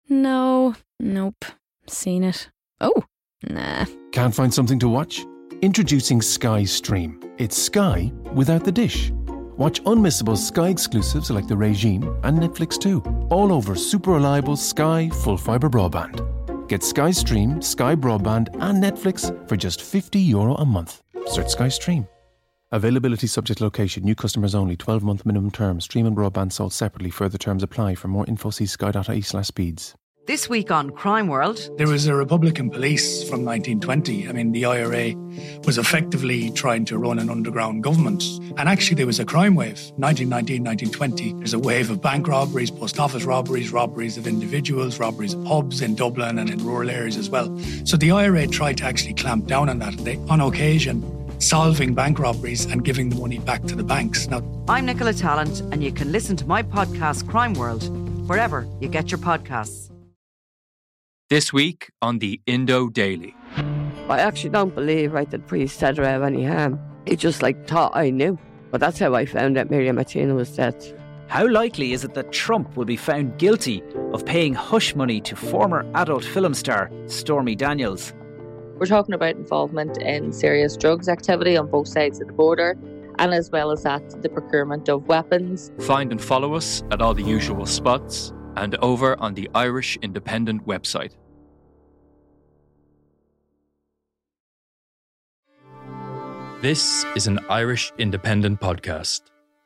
No, nope. Seen it. Oh, nah. Can't find something to watch? Introducing Sky Stream. It's Sky without the dish. Watch unmissable Sky exclusives like The Regime and Netflix too, all over super reliable Sky full fibre broadband. Get Sky Stream, Sky Broadband and Netflix for just €50 a month. Search Sky Stream. Availability subject to location. New customers only. 12-month minimum term. Stream and broadband sold separately. Further terms apply. For more info, see sky.ie/speeds. This week on Crime World. There was a Republican police from 1920. I mean, the IRA was effectively trying to run an underground government. And actually there was a crime wave. 1919, 1920. There's a wave of bank robberies, post office robberies, robberies of individuals, robberies of pubs in Dublin and in rural areas as well. So the IRA tried to actually clamp down on that. They, on occasion, solving bank robberies and giving the money back to the banks. Now, I'm Nicola Tallant, and you can listen to my podcast Crime World wherever you get your podcasts. This week on the Indo Daily. I actually don't believe that the priest said her have any harm. He just thought I knew. But that's how I found out Miriam Martina was dead. How likely is it that Trump will be found guilty of paying hush money to former adult film star Stormy Daniels? We're talking about involvement in serious drugs activity on both sides of the border, and as well as that, the procurement of weapons. Find and follow us at all the usual spots and over on the Irish Independent website. This is an Irish Independent podcast.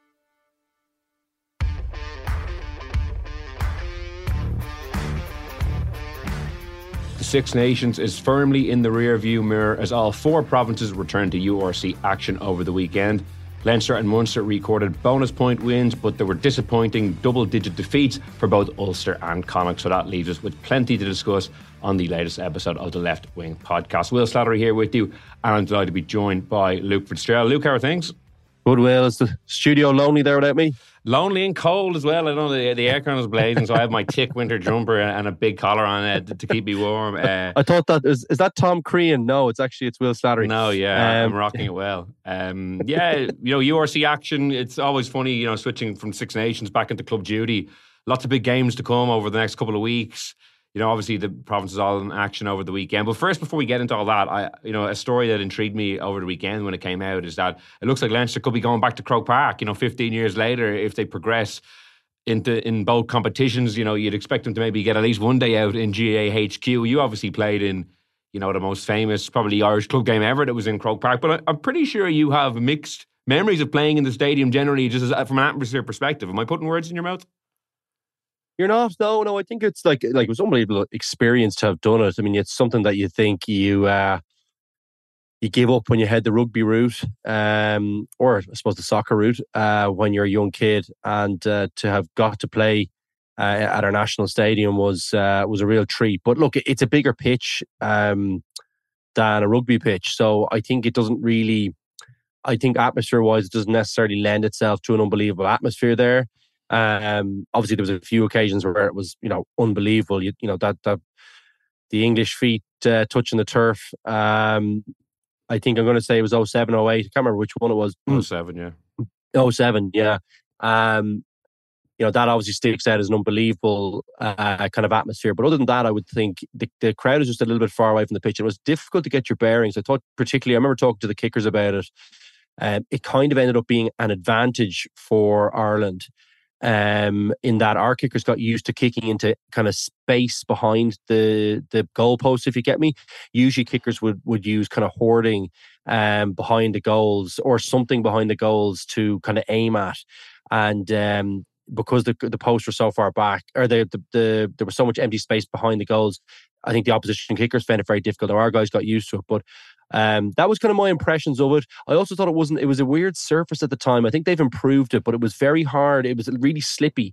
The Six Nations is firmly in the rear-view mirror as all four provinces return to URC action over the weekend. Leinster and Munster recorded bonus point wins, but there were disappointing double-digit defeats for both Ulster and Connacht, so that leaves us with plenty to discuss on the latest episode of the Left Wing podcast. Will Slattery here with you, and I'm delighted to be joined by Luke Fitzgerald. Luke, how are things? Good, Will. Is the studio lonely there without me? Lonely and cold as well. I know the aircon is blazing, so I have my thick winter jumper and a big collar on to keep me warm. I thought that is that Tom Crean? No, it's Will Slattery. No, yeah, I'm rocking it well. Yeah, URC action. It's always funny, switching from Six Nations back into club duty. Lots of big games to come over the next couple of weeks. Obviously the province is all in action over the weekend. But first, before we get into all that, a story that intrigued me over the weekend when it came out is that it looks like Leinster could be going back to Croke Park, 15 years later, if they progress in both competitions. You'd expect them to maybe get at least one day out in GAHQ. You obviously played in, the most famous, probably Irish club game ever that was in Croke Park. But I'm pretty sure you have mixed memories of playing in the stadium generally, just from an atmosphere perspective. Am I putting words in your mouth? You're not? No. I think it's like it was an unbelievable experience to have done it. I mean, it's something that you think you give up when you head the rugby route, or I suppose the soccer route, when you're a young kid, and to have got to play at our national stadium was a real treat. But look, it's a bigger pitch than a rugby pitch, so I think it doesn't really. I think atmosphere-wise, it doesn't necessarily lend itself to an unbelievable atmosphere there. Obviously there was a few occasions where it was, unbelievable. That the English feet touching the turf. I think I'm going to say it was 07, 08. I can't remember which one it was. 07, yeah. 07, yeah. That obviously sticks out as an unbelievable kind of atmosphere. But other than that, I would think the crowd is just a little bit far away from the pitch. It was difficult to get your bearings. I thought particularly, I remember talking to the kickers about it. It kind of ended up being an advantage for Ireland. In that our kickers got used to kicking into kind of space behind the goalpost, if you get me. Usually kickers would use kind of hoarding behind the goals or something behind the goals to kind of aim at. And because the posts were so far back, or there was so much empty space behind the goals, I think the opposition kickers found it very difficult. Now, our guys got used to it, but that was kind of my impressions of it. I also thought it was a weird surface at the time. I think they've improved it, but it was very hard. It was really slippy.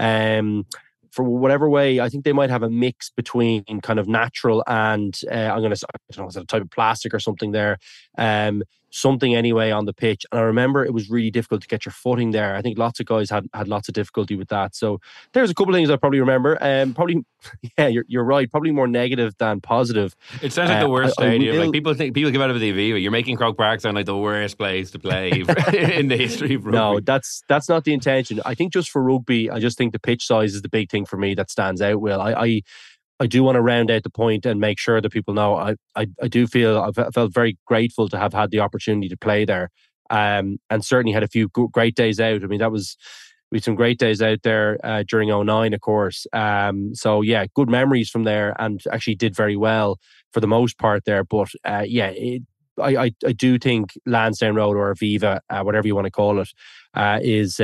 For whatever way, I think they might have a mix between kind of natural and I don't know, is it a type of plastic or something there. something anyway on the pitch. And I remember it was really difficult to get your footing there. I think lots of guys had lots of difficulty with that. So there's a couple of things I probably remember. Yeah, you're right. Probably more negative than positive. It sounds like the worst stadium. Like people give out of the Aviva. You're making Croke Park sound like the worst place to play in the history of rugby. No, that's not the intention. I think just for rugby, I just think the pitch size is the big thing for me that stands out. Will I do want to round out the point and make sure that people know I do feel I felt very grateful to have had the opportunity to play there, and certainly had a few great days out. I mean, we had some great days out there during 2009, of course. So yeah, good memories from there, and actually did very well for the most part there. But I do think Lansdowne Road or Aviva, whatever you want to call it, is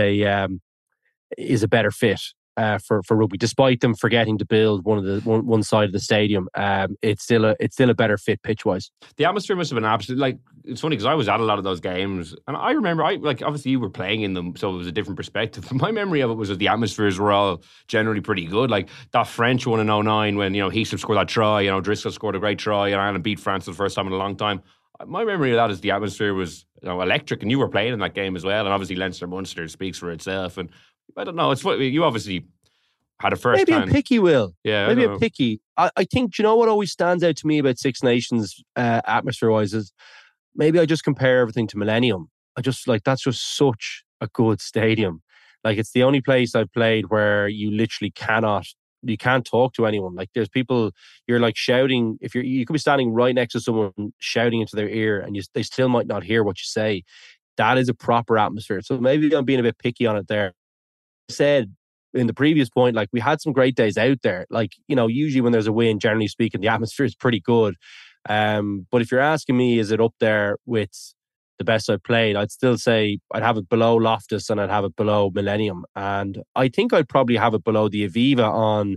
a better fit for rugby. Despite them forgetting to build one side of the stadium, it's still a better fit pitch wise. The atmosphere must have been absolutely, like, it's funny because I was at a lot of those games, and I remember, obviously you were playing in them, so it was a different perspective. But my memory of it was that the atmospheres were all generally pretty good. Like that French one in 2009 when Heaslip scored that try, Driscoll scored a great try, and Ireland beat France for the first time in a long time. My memory of that is the atmosphere was electric, and you were playing in that game as well. And obviously Leinster-Munster speaks for itself. And I don't know, it's what you obviously had a first maybe a picky, Will. Yeah, maybe a picky. I think, do you know what always stands out to me about Six Nations atmosphere-wise is maybe I just compare everything to Millennium. I just that's just such a good stadium. Like, it's the only place I've played where you literally you can't talk to anyone. Like, there's people, you're like shouting, you could be standing right next to someone shouting into their ear and they still might not hear what you say. That is a proper atmosphere. So maybe I'm being a bit picky on it there. I said in the previous point, like, we had some great days out there. Like, usually when there's a win, generally speaking, the atmosphere is pretty good. But if you're asking me, is it up there with the best I've played, I'd still say I'd have it below Loftus and I'd have it below Millennium. And I think I'd probably have it below the Aviva on,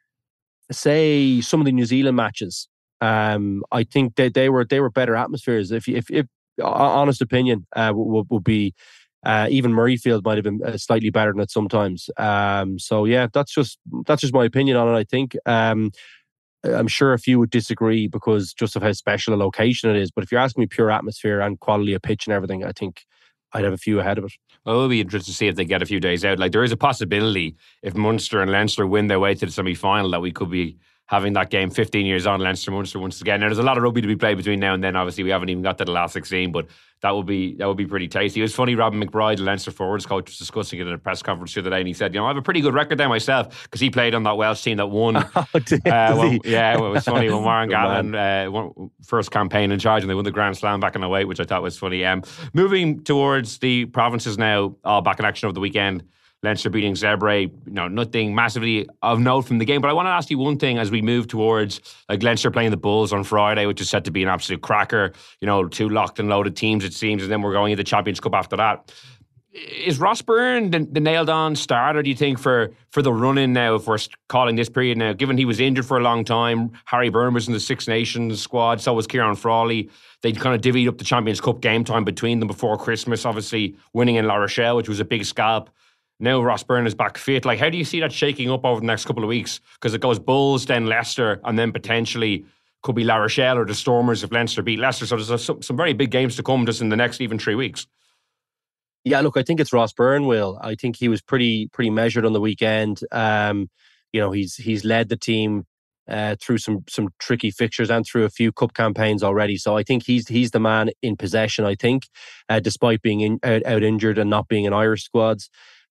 say, some of the New Zealand matches. I think they were better atmospheres. If honest opinion would be, even Murrayfield might have been slightly better than it sometimes. So yeah, that's just my opinion on it. I think I'm sure a few would disagree because just of how special a location it is. But if you're asking me pure atmosphere and quality of pitch and everything, I think I'd have a few ahead of it. Well, it'll be interesting to see if they get a few days out. Like, there is a possibility if Munster and Leinster win their way to the semi-final that we could be having that game 15 years on, Leinster-Munster once again. Now, there's a lot of rugby to be played between now and then. Obviously, we haven't even got to the last 16, but that would be pretty tasty. It was funny, Robin McBride, the Leinster forwards coach, was discussing it in a press conference the other day, and he said, I have a pretty good record there myself, because he played on that Welsh team that won. It was funny when Warren Gallen first campaign in charge, and they won the Grand Slam back in 2008, which I thought was funny. Moving towards the provinces now, all back in action over the weekend. Leinster beating Zebre, nothing massively of note from the game. But I want to ask you one thing as we move towards, like, Leinster playing the Bulls on Friday, which is set to be an absolute cracker. Two locked and loaded teams, it seems, and then we're going into the Champions Cup after that. Is Ross Byrne the nailed-on starter, do you think, for the run-in now, if we're calling this period now, given he was injured for a long time? Harry Byrne was in the Six Nations squad, so was Kieran Frawley. They kind of divvied up the Champions Cup game time between them before Christmas, obviously winning in La Rochelle, which was a big scalp. Now Ross Byrne is back fit. Like, how do you see that shaking up over the next couple of weeks? Because it goes Bulls, then Leicester, and then potentially could be La Rochelle or the Stormers if Leinster beat Leicester. So there's some very big games to come just in the next even 3 weeks. Yeah, look, I think it's Ross Byrne, Will. I think he was pretty measured on the weekend. He's led the team through some tricky fixtures and through a few cup campaigns already. So I think he's the man in possession, I think, despite being out injured and not being in Irish squads.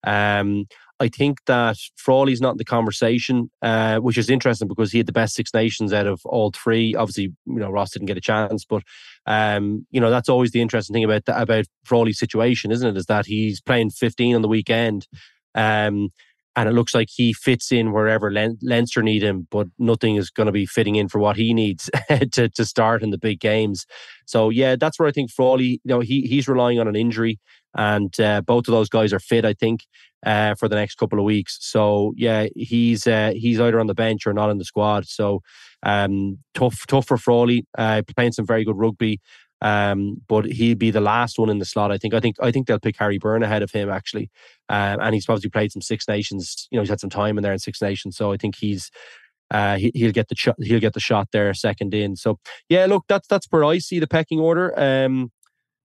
I think that Frawley's not in the conversation, which is interesting because he had the best Six Nations out of all three. Obviously, Ross didn't get a chance, but that's always the interesting thing about Frawley's situation, isn't it? Is that he's playing 15 on the weekend, and it looks like he fits in wherever Leinster need him, but nothing is going to be fitting in for what he needs to start in the big games. So yeah, that's where I think Frawley, he's relying on an injury. And both of those guys are fit, I think, for the next couple of weeks. So yeah, he's either on the bench or not in the squad. So tough for Frawley, playing some very good rugby. But he'll be the last one in the slot. I think they'll pick Harry Byrne ahead of him, actually. And he's obviously played some Six Nations. He's had some time in there in Six Nations. So I think he'll get the shot there second in. So yeah, look, that's where I see the pecking order.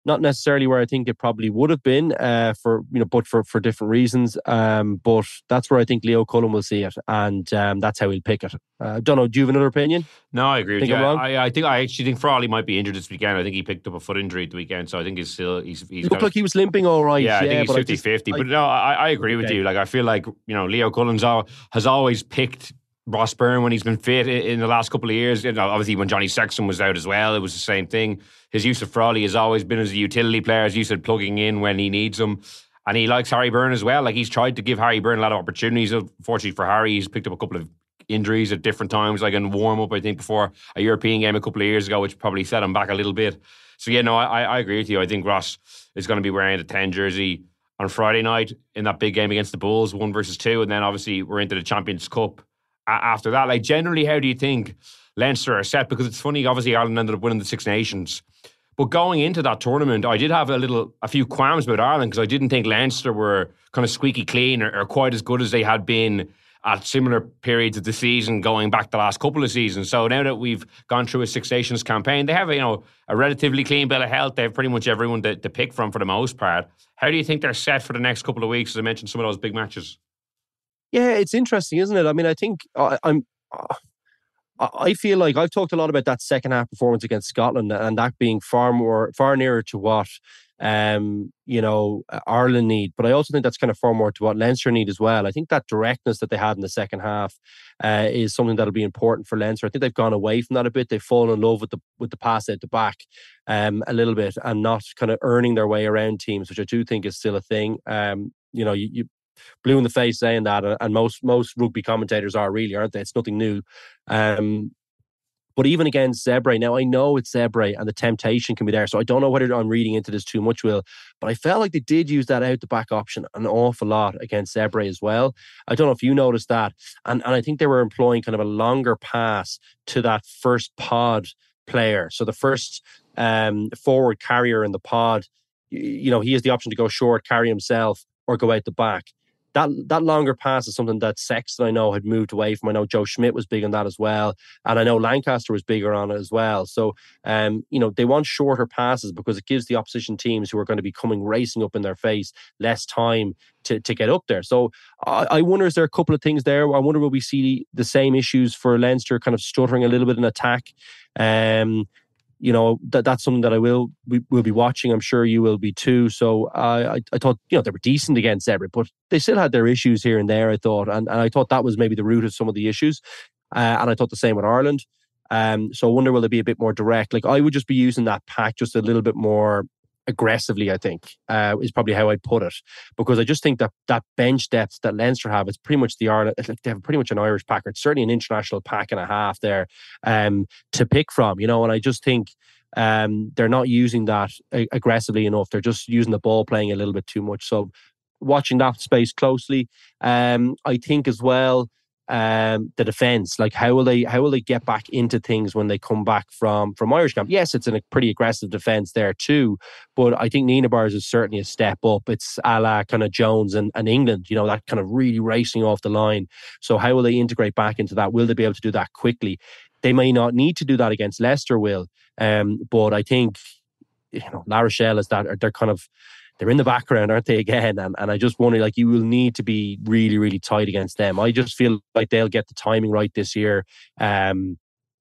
Not necessarily where I think it probably would have been but for different reasons. But that's where I think Leo Cullen will see it, and that's how he'll pick it. Don't know. Do you have another opinion? No, I agree with you. I actually think Frawley might be injured this weekend. I think he picked up a foot injury at the weekend, so I think he's looked like he was limping all right. Yeah, I think he's 50-50. But no, I agree with you. Like, I feel like, Leo Cullen has always picked Ross Byrne when he's been fit in the last couple of years. Obviously when Johnny Sexton was out as well, it was the same thing. His use of Frawley has always been as a utility player, as you said, plugging in when he needs him. And he likes Harry Byrne as well. Like, he's tried to give Harry Byrne a lot of opportunities. Unfortunately for Harry, he's picked up a couple of injuries at different times, like in warm-up, I think, before a European game a couple of years ago, which probably set him back a little bit. So yeah, no, I agree with you. I think Ross is going to be wearing the 10 jersey on Friday night in that big game against the Bulls, 1 versus 2. And then obviously we're into the Champions Cup after that. Like, generally, how do you think Leinster are set? Because it's funny, obviously Ireland ended up winning the Six Nations, but going into that tournament, I did have a few qualms about Ireland, because I didn't think Leinster were kind of squeaky clean or quite as good as they had been at similar periods of the season going back the last couple of seasons. So now that we've gone through a Six Nations campaign, they have a relatively clean bill of health. They have pretty much everyone to pick from for the most part. How do you think they're set for the next couple of weeks? As I mentioned, some of those big matches. Yeah, it's interesting, isn't it? I mean, I think I feel like I've talked a lot about that second half performance against Scotland, and that being far nearer to what Ireland need. But I also think that's kind of far more to what Leinster need as well. I think that directness that they had in the second half is something that'll be important for Leinster. I think they've gone away from that a bit. They've fallen in love with the pass out the back a little bit, and not kind of earning their way around teams, which I do think is still a thing. You blue in the face saying that, and most rugby commentators are, really, aren't they? It's nothing new. But even against Zebre, now I know it's Zebre and the temptation can be there, so I don't know whether I'm reading into this too much, Will, but I felt like they did use that out the back option an awful lot against Zebre as well. I don't know if you noticed that, and I think they were employing kind of a longer pass to that first pod player. So the first forward carrier in the pod, he has the option to go short, carry himself, or go out the back. That longer pass is something that Sexton, I know, had moved away from. I know Joe Schmidt was big on that as well. And I know Lancaster was bigger on it as well. So, they want shorter passes because it gives the opposition teams who are going to be coming racing up in their face less time to get up there. So I wonder, is there a couple of things there? I wonder, will we see the same issues for Leinster kind of stuttering a little bit in attack? That's something that we will be watching. I'm sure you will be too. So I thought, they were decent against Zebre, but they still had their issues here and there, I thought. And I thought that was maybe the root of some of the issues. And I thought the same with Ireland. So I wonder, will it be a bit more direct? Like, I would just be using that pack just a little bit more aggressively, I think, is probably how I'd put it. Because I just think that bench depth that Leinster have, it's pretty much they have pretty much an Irish pack, or it's certainly an international pack and a half there to pick from, and I just think they're not using that aggressively enough. They're just using the ball playing a little bit too much. So watching that space closely. I think as well, the defence, like how will they get back into things when they come back from Irish camp? Yes, it's a pretty aggressive defence there too, but I think Nienaber's is certainly a step up. It's a la kind of Jones and England, that kind of really racing off the line. So how will they integrate back into that? Will they be able to do that quickly? They may not need to do that against Leicester, Will, but I think La Rochelle is that they're in the background, aren't they, again? And I just wonder, like, you will need to be really, really tight against them. I just feel like they'll get the timing right this year. And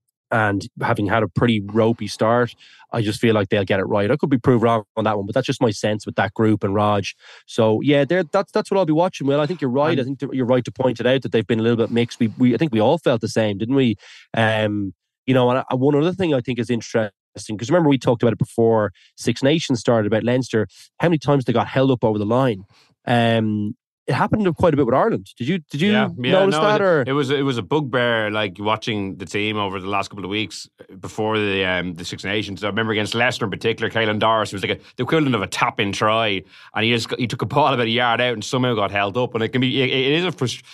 having had a pretty ropey start, I just feel like they'll get it right. I could be proved wrong on that one, but that's just my sense with that group and Raj. So, yeah, that's what I'll be watching, Will. I think you're right. I think you're right to point it out that they've been a little bit mixed. I think we all felt the same, didn't we? And one other thing I think is interesting, because remember we talked about it before Six Nations started, about Leinster, how many times they got held up over the line. It happened quite a bit with Ireland. Did you notice that? Or? It was a bugbear, like, watching the team over the last couple of weeks before the Six Nations. I remember against Leicester in particular, Caelan Doris, it was like the equivalent of a tap-in try, and he took a ball about a yard out and somehow got held up. And it is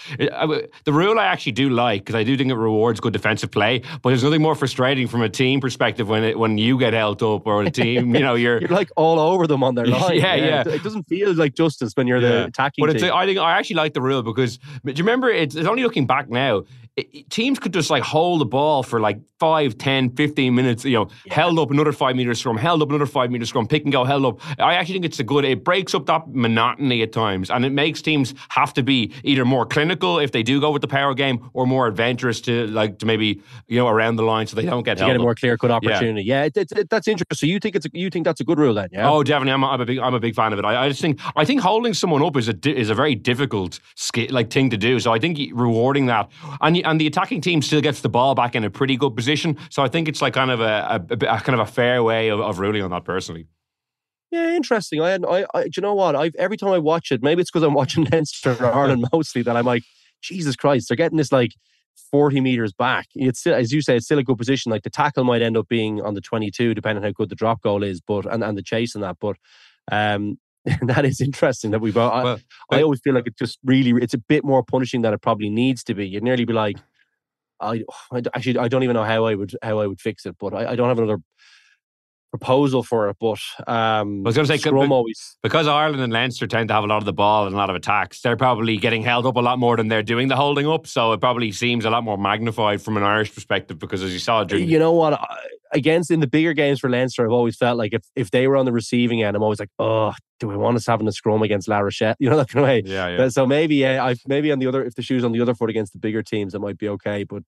the rule I actually do like, because I do think it rewards good defensive play. But there's nothing more frustrating from a team perspective when you get held up, or a team, you're like all over them on their line. Yeah. It doesn't feel like justice when you're the attacking team. I actually like the rule, because do you remember, it's only looking back now, teams could just like hold the ball for like 5, 10, 15 minutes, held up another 5 meter scrum, held up another 5 meter scrum, pick and go, held up. I actually think it breaks up that monotony at times, and it makes teams have to be either more clinical if they do go with the power game, or more adventurous to maybe, around the line so they don't get held to get a more up. Clear-cut opportunity. Yeah, that's interesting. So you think that's a good rule then? Yeah. Oh, definitely. I'm a big fan of it. I think holding someone up is a very difficult thing to do. So I think rewarding that, and the attacking team still gets the ball back in a pretty good position. So I think it's like kind of a fair way of ruling on that personally. Yeah, interesting. Do you know what? Every time I watch it, maybe it's because I'm watching Leinster and Ireland mostly, that I'm like, Jesus Christ, they're getting this like 40 meters back. It's still, as you say, it's still a good position. Like the tackle might end up being on the 22, depending on how good the drop goal is, and the chase and that. But that is interesting that I always feel like it's a bit more punishing than it probably needs to be. You'd nearly be like, I don't even know how I would fix it, but I don't have another proposal for it. But I was going to say, because Ireland and Leinster tend to have a lot of the ball and a lot of attacks, they're probably getting held up a lot more than they're doing the holding up. So it probably seems a lot more magnified from an Irish perspective, because as you saw during... You know what? In the bigger games for Leinster, I've always felt like if they were on the receiving end, I'm always like, oh, do I want us having a scrum against La Rochelle? That kind of way. Yeah. So maybe on the other, if the shoe's on the other foot against the bigger teams, it might be okay. But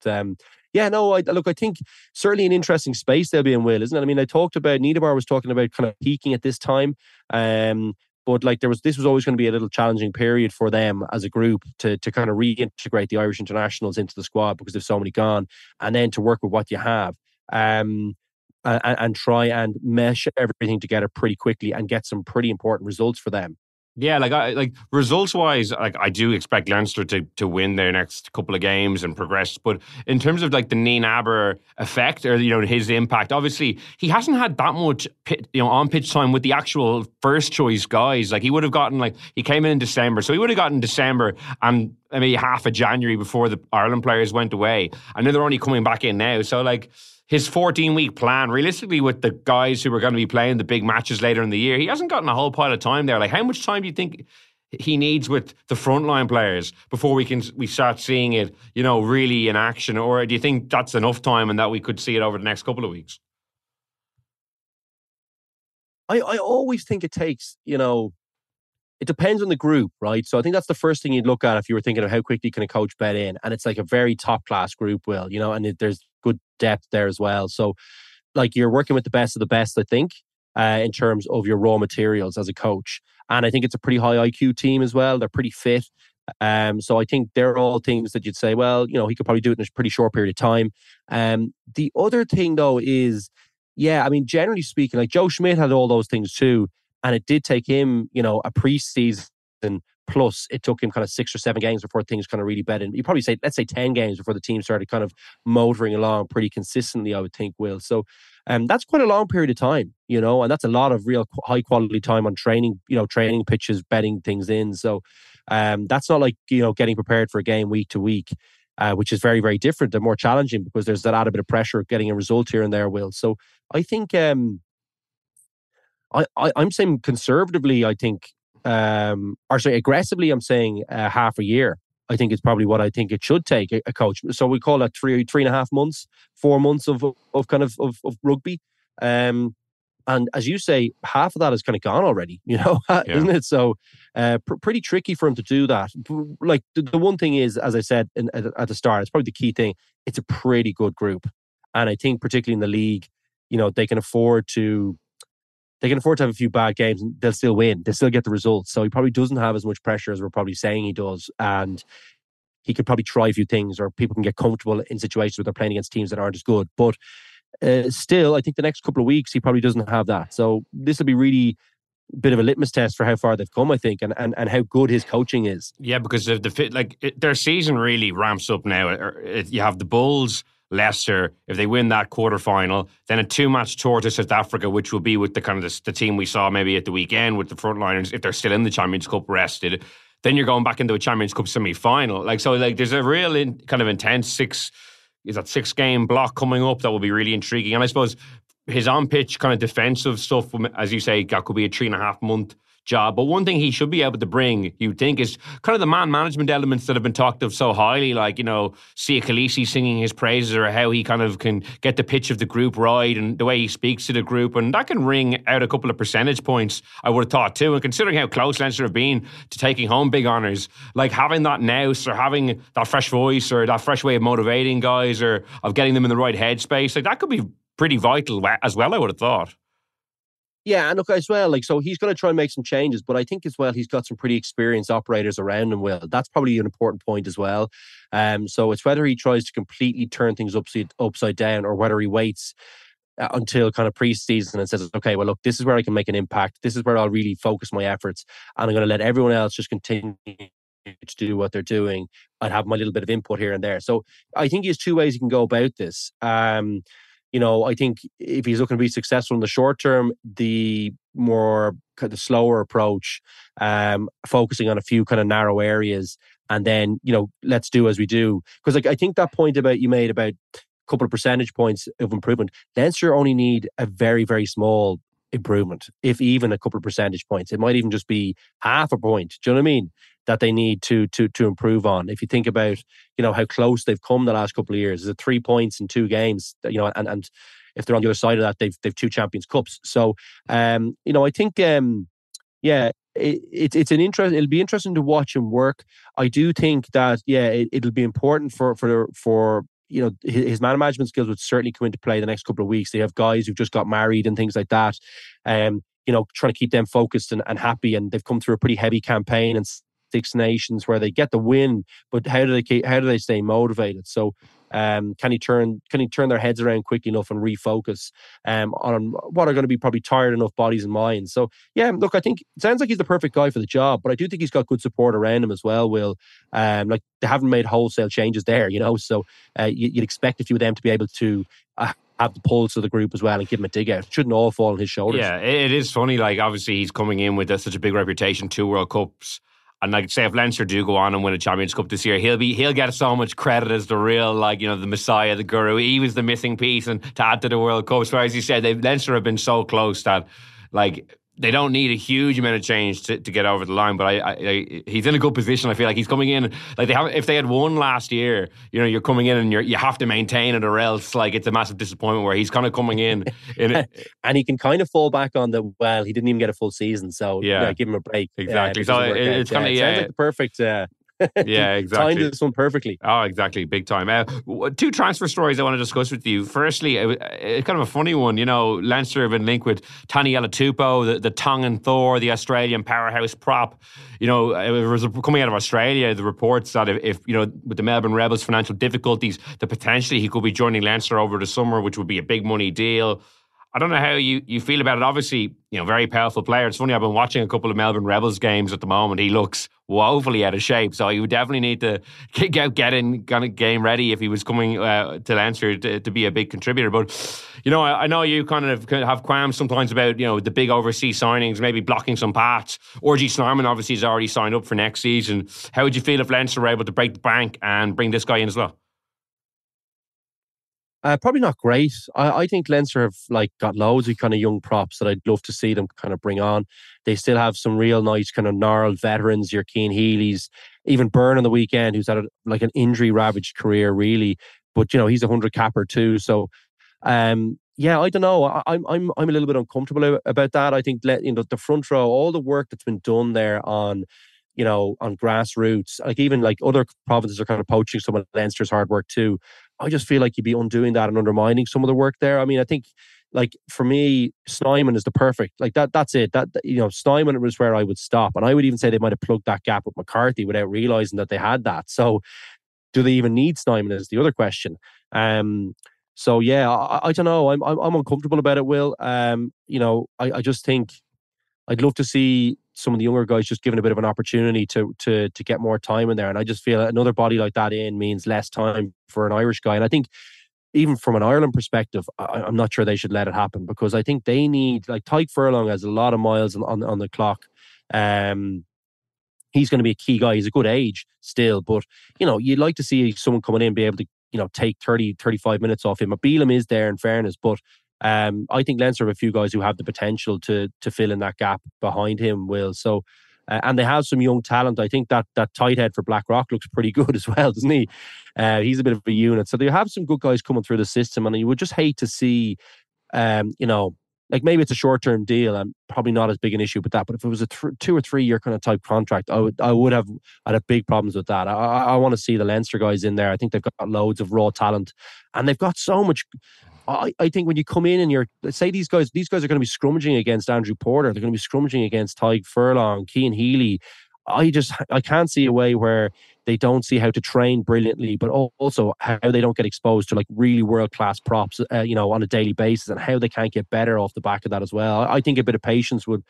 I think certainly an interesting space they'll be in, Will, isn't it? I mean, Niederbauer was talking about kind of peaking at this time. But like this was always going to be a little challenging period for them as a group to kind of reintegrate the Irish internationals into the squad, because there's so many gone, and then to work with what you have. And try and mesh everything together pretty quickly and get some pretty important results for them. Yeah, like results wise, like I do expect Leinster to win their next couple of games and progress. But in terms of like the Neen-Aber effect, or his impact, obviously he hasn't had that much on pitch time with the actual first choice guys. Like he would have gotten he came in December, so he would have gotten December and maybe half of January before the Ireland players went away. I know they're only coming back in now, so like his 14-week plan, realistically, with the guys who are going to be playing the big matches later in the year, he hasn't gotten a whole pile of time there. Like, how much time do you think he needs with the frontline players before we start seeing it, really in action? Or do you think that's enough time and that we could see it over the next couple of weeks? I always think it takes, it depends on the group, right? So I think that's the first thing you'd look at if you were thinking of how quickly can a coach bed in. And it's like a very top class group, Will, and there's good depth there as well. So like you're working with the best of the best, I think, in terms of your raw materials as a coach. And I think it's a pretty high IQ team as well. They're pretty fit. So I think they're all things that you'd say, well, he could probably do it in a pretty short period of time. The other thing though is, generally speaking, like Joe Schmidt had all those things too. And it did take him, a pre-season, plus it took him kind of 6 or 7 games before things kind of really bed in. You probably say, let's say 10 games before the team started kind of motoring along pretty consistently, I would think, Will. So that's quite a long period of time, and that's a lot of real high quality time on training, training pitches, bedding things in. So that's not like, getting prepared for a game week to week, which is very, very different and more challenging because there's that added bit of pressure of getting a result here and there, Will. So I think I'm saying conservatively, I think, aggressively, I'm saying half a year. I think it's probably what I think it should take a coach. So we call that 3.5 months, 4 months of rugby. And as you say, half of that is kind of gone already, isn't it? So pretty tricky for him to do that. Like the one thing is, as I said at the start, it's probably the key thing. It's a pretty good group. And I think particularly in the league, they can afford to have a few bad games and they'll still win. They'll still get the results. So he probably doesn't have as much pressure as we're probably saying he does. And he could probably try a few things, or people can get comfortable in situations where they're playing against teams that aren't as good. But still, I think the next couple of weeks, he probably doesn't have that. So this will be really a bit of a litmus test for how far they've come, I think, and how good his coaching is. Yeah, because of their season really ramps up now. You have the Bulls, Leicester, if they win that quarterfinal, then a 2-match tour to South Africa, which will be with the kind of the team we saw maybe at the weekend with the frontliners, if they're still in the Champions Cup rested. Then you're going back into a Champions Cup semi-final. There's a real kind of intense 6-game block coming up that will be really intriguing. And I suppose his on-pitch kind of defensive stuff, as you say, that could be a 3.5 month job. But one thing he should be able to bring, you'd think, is kind of the man management elements that have been talked of so highly, like, Sia Khaleesi singing his praises, or how he kind of can get the pitch of the group right, and the way he speaks to the group. And that can ring out a couple of percentage points, I would have thought too. And considering how close Leinster have been to taking home big honours, like having that nous, or having that fresh voice, or that fresh way of motivating guys, or of getting them in the right headspace, like that could be pretty vital as well, I would have thought. Yeah, and look, as well, like, so he's going to try and make some changes, but I think as well, he's got some pretty experienced operators around him. Will, that's probably an important point as well. So it's whether he tries to completely turn things upside down, or whether he waits until kind of pre-season and says, okay, well, look, this is where I can make an impact. This is where I'll really focus my efforts, and I'm going to let everyone else just continue to do what they're doing. I'd have my little bit of input here and there. So I think he has two ways he can go about this. I think if he's looking to be successful in the short term, the more kind of slower approach, focusing on a few kind of narrow areas, and then, let's do as we do. Because I think that point you made about a couple of percentage points of improvement, Leinster only need a very, very small improvement, if even a couple of percentage points. It might even just be half a point. Do you know what I mean? That they need to improve on. If you think about, how close they've come the last couple of years, is it 3 points in 2 games? And if they're on the other side of that, they've 2 Champions Cups. So, I think, it'll be interesting to watch him work. I do think that, it'll be important for his man management skills would certainly come into play the next couple of weeks. They have guys who've just got married and things like that. Trying to keep them focused and happy, and they've come through a pretty heavy campaign and Six Nations where they get the win, but how do they stay motivated? So can he turn their heads around quickly enough and refocus on what are going to be probably tired enough bodies and minds? So look, I think it sounds like he's the perfect guy for the job, but I do think he's got good support around him as well. Will, like, they haven't made wholesale changes there, so you'd expect a few of them to be able to have the pulse of the group as well and give him a dig out. It shouldn't all fall on his shoulders. Yeah, it is funny. Like, obviously he's coming in with such a big reputation, 2 World Cups. And like, say if Leinster do go on and win a Champions Cup this year, he'll get so much credit as the real, the Messiah, the guru. He was the missing piece, and to add to the World Cups. Where, as you said, Leinster have been so close that, like, they don't need a huge amount of change to get over the line. But he's in a good position. I feel like he's coming in, like, if they had won last year, you're coming in and you have to maintain it, or else, like, it's a massive disappointment. Where he's kind of coming in and he can kind of fall back on he didn't even get a full season, so give him a break. Exactly. So it's kind of sounds like the perfect. Yeah, exactly. Timed this one perfectly. Oh, exactly. Big time. 2 transfer stories I want to discuss with you. Firstly, it's kind of a funny one. Leinster have been linked with Taniela Tupou, the Tongan Thor, the Australian powerhouse prop. It was coming out of Australia, the reports that if with the Melbourne Rebels' financial difficulties, that potentially he could be joining Leinster over the summer, which would be a big money deal. I don't know how you feel about it. Obviously, very powerful player. It's funny, I've been watching a couple of Melbourne Rebels games at the moment. He looks woefully out of shape. So he would definitely need to get in kind of game ready if he was coming to Leinster to be a big contributor. But, I know you kind of have qualms sometimes about, the big overseas signings, maybe blocking some paths. RG Snyman obviously has already signed up for next season. How would you feel if Leinster were able to break the bank and bring this guy in as well? Probably not great. I think Leinster have got loads of kind of young props that I'd love to see them kind of bring on. They still have some real nice kind of gnarled veterans, your Cian Healy's, even Byrne on the weekend, who's had an injury ravaged career really, but he's a 100 capper too. So I don't know. I'm a little bit uncomfortable about that. I think the front row, all the work that's been done there on grassroots, even other provinces are kind of poaching some of Leinster's hard work too. I just feel like you'd be undoing that and undermining some of the work there. I mean, I think, for me, Snyman is the perfect, that's it. Snyman was where I would stop. And I would even say they might have plugged that gap with McCarthy without realising that they had that. So do they even need Snyman is the other question. I don't know. I'm uncomfortable about it, Will. I just think I'd love to see some of the younger guys just given a bit of an opportunity to get more time in there. And I just feel another body like that means less time for an Irish guy. And I think even from an Ireland perspective, I'm not sure they should let it happen, because I think they need, Tadhg Furlong has a lot of miles on the clock. He's going to be a key guy. He's a good age still, but you'd like to see someone coming in be able to take 30, 35 minutes off him. Beelum is there, in fairness, but I think Leinster have a few guys who have the potential to fill in that gap behind him, Will. So, and they have some young talent. I think that tight head for Blackrock looks pretty good as well, doesn't he? He's a bit of a unit. So they have some good guys coming through the system, and you would just hate to see, like maybe it's a short-term deal and probably not as big an issue with that. But if it was a 2 or 3 year kind of type contract, I'd have big problems with that. I want to see the Leinster guys in there. I think they've got loads of raw talent, and they've got so much. I think when you come in and let's say these guys are going to be scrummaging against Andrew Porter, they're going to be scrummaging against Tyg Furlong, Cian Healy. I can't see a way where they don't see how to train brilliantly, but also how they don't get exposed to like really world-class props, on a daily basis, and how they can't get better off the back of that as well. I think a bit of patience would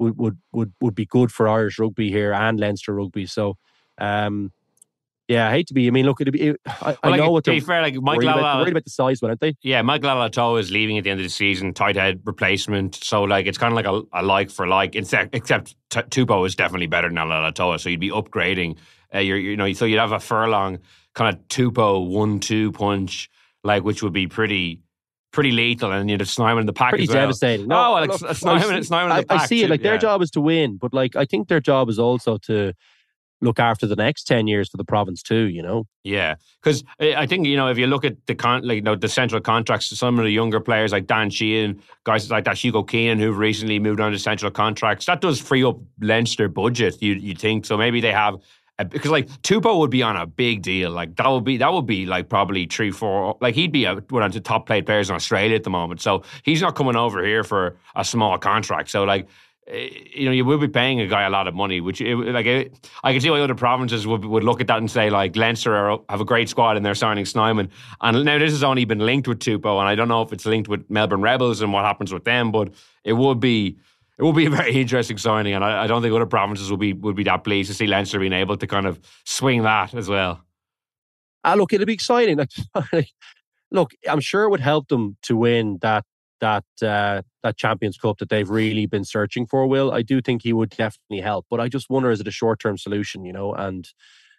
be good for Irish rugby here and Leinster rugby. So, yeah, I hate to be. I mean, look, I know what they're fair. Like Mike worried about the size, but aren't they? Yeah, Michael Alatoa is leaving at the end of the season, tight head replacement. So, like, it's kind of like a like for like. Except Tupou is definitely better than Alatoa, so you'd be upgrading. So you'd have a Furlong kind of Tupou 1-2 punch, like, which would be pretty lethal, and you'd have Snyman in the pack. Pretty as well. devastating. Snyman in the pack. I see it. Like their job is to win, but like I think their job is also to look after the next 10 years for the province too, Yeah, because I think, if you look at the central contracts, some of the younger players like Dan Sheehan, guys like that, Hugo Keenan, who've recently moved on to central contracts, that does free up Leinster budget, you'd think. So maybe they have, because like Tupou would be on a big deal. Like that would be like probably 3-4, like he'd be one of the top paid players in Australia at the moment. So he's not coming over here for a small contract. So like, you will be paying a guy a lot of money, which I can see why other provinces would look at that and say like Leinster have a great squad and they're signing Snyman. And now this has only been linked with Tupou, and I don't know if it's linked with Melbourne Rebels and what happens with them, but it would be a very interesting signing, and I don't think other provinces would be that pleased to see Leinster being able to kind of swing that as well. Look, it'll be exciting. Look, I'm sure it would help them to win that Champions Cup that they've really been searching for, Will. I do think he would definitely help, but I just wonder, is it a short-term solution, and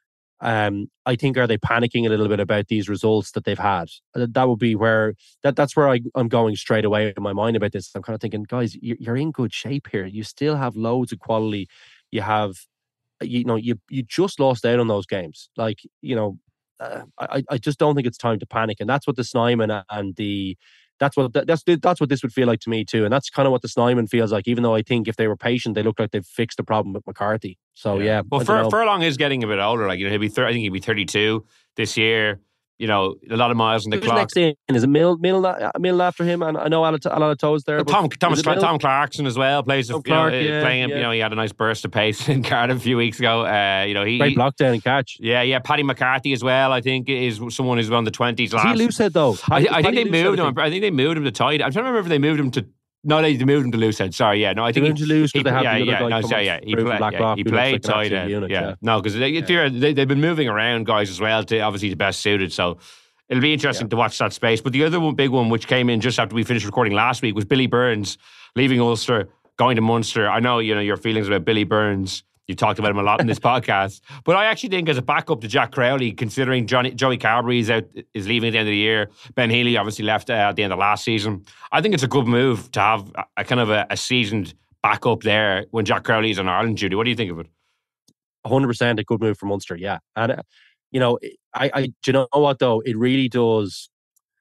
I think, are they panicking a little bit about these results that they've had? That would be where that's where I'm going straight away in my mind about this. I'm kind of thinking, guys, you're in good shape here. You still have loads of quality. You have, you just lost out on those games. Like, I just don't think it's time to panic, and that's what the Snyman and that's what this would feel like to me too, and that's kind of what the Snyman feels like. Even though I think if they were patient, they look like they've fixed the problem with McCarthy. So yeah. Well, Furlong is getting a bit older. Like I think he'll be 32 this year. A lot of miles on the clock. Next in? Is it Mill after him? And I know Alatoa's there. Tom Clarkson as well plays. Playing him. He had a nice burst of pace in Cardiff a few weeks ago. Great block down and catch. Yeah. Paddy McCarthy as well, I think, is someone who's on the 20s. Is he loosehead though? I think they moved him. I think they moved him to tight. I'm trying to remember if they moved him to. No, they moved him to loosehead. Sorry, yeah. No, I think he played tight end. Yeah. No, because they've been moving around guys as well to obviously the best suited. So it'll be interesting to watch that space. But the other big one, which came in just after we finished recording last week, was Billy Burns leaving Ulster, going to Munster. I know, your feelings about Billy Burns. You talked about him a lot in this podcast. But I actually think as a backup to Jack Crowley, considering Joey Carberry is leaving at the end of the year, Ben Healy obviously left at the end of last season, I think it's a good move to have a kind of a seasoned backup there when Jack Crowley is on Ireland duty. What do you think of it? 100% a good move for Munster, yeah. And, do you know what though? It really does.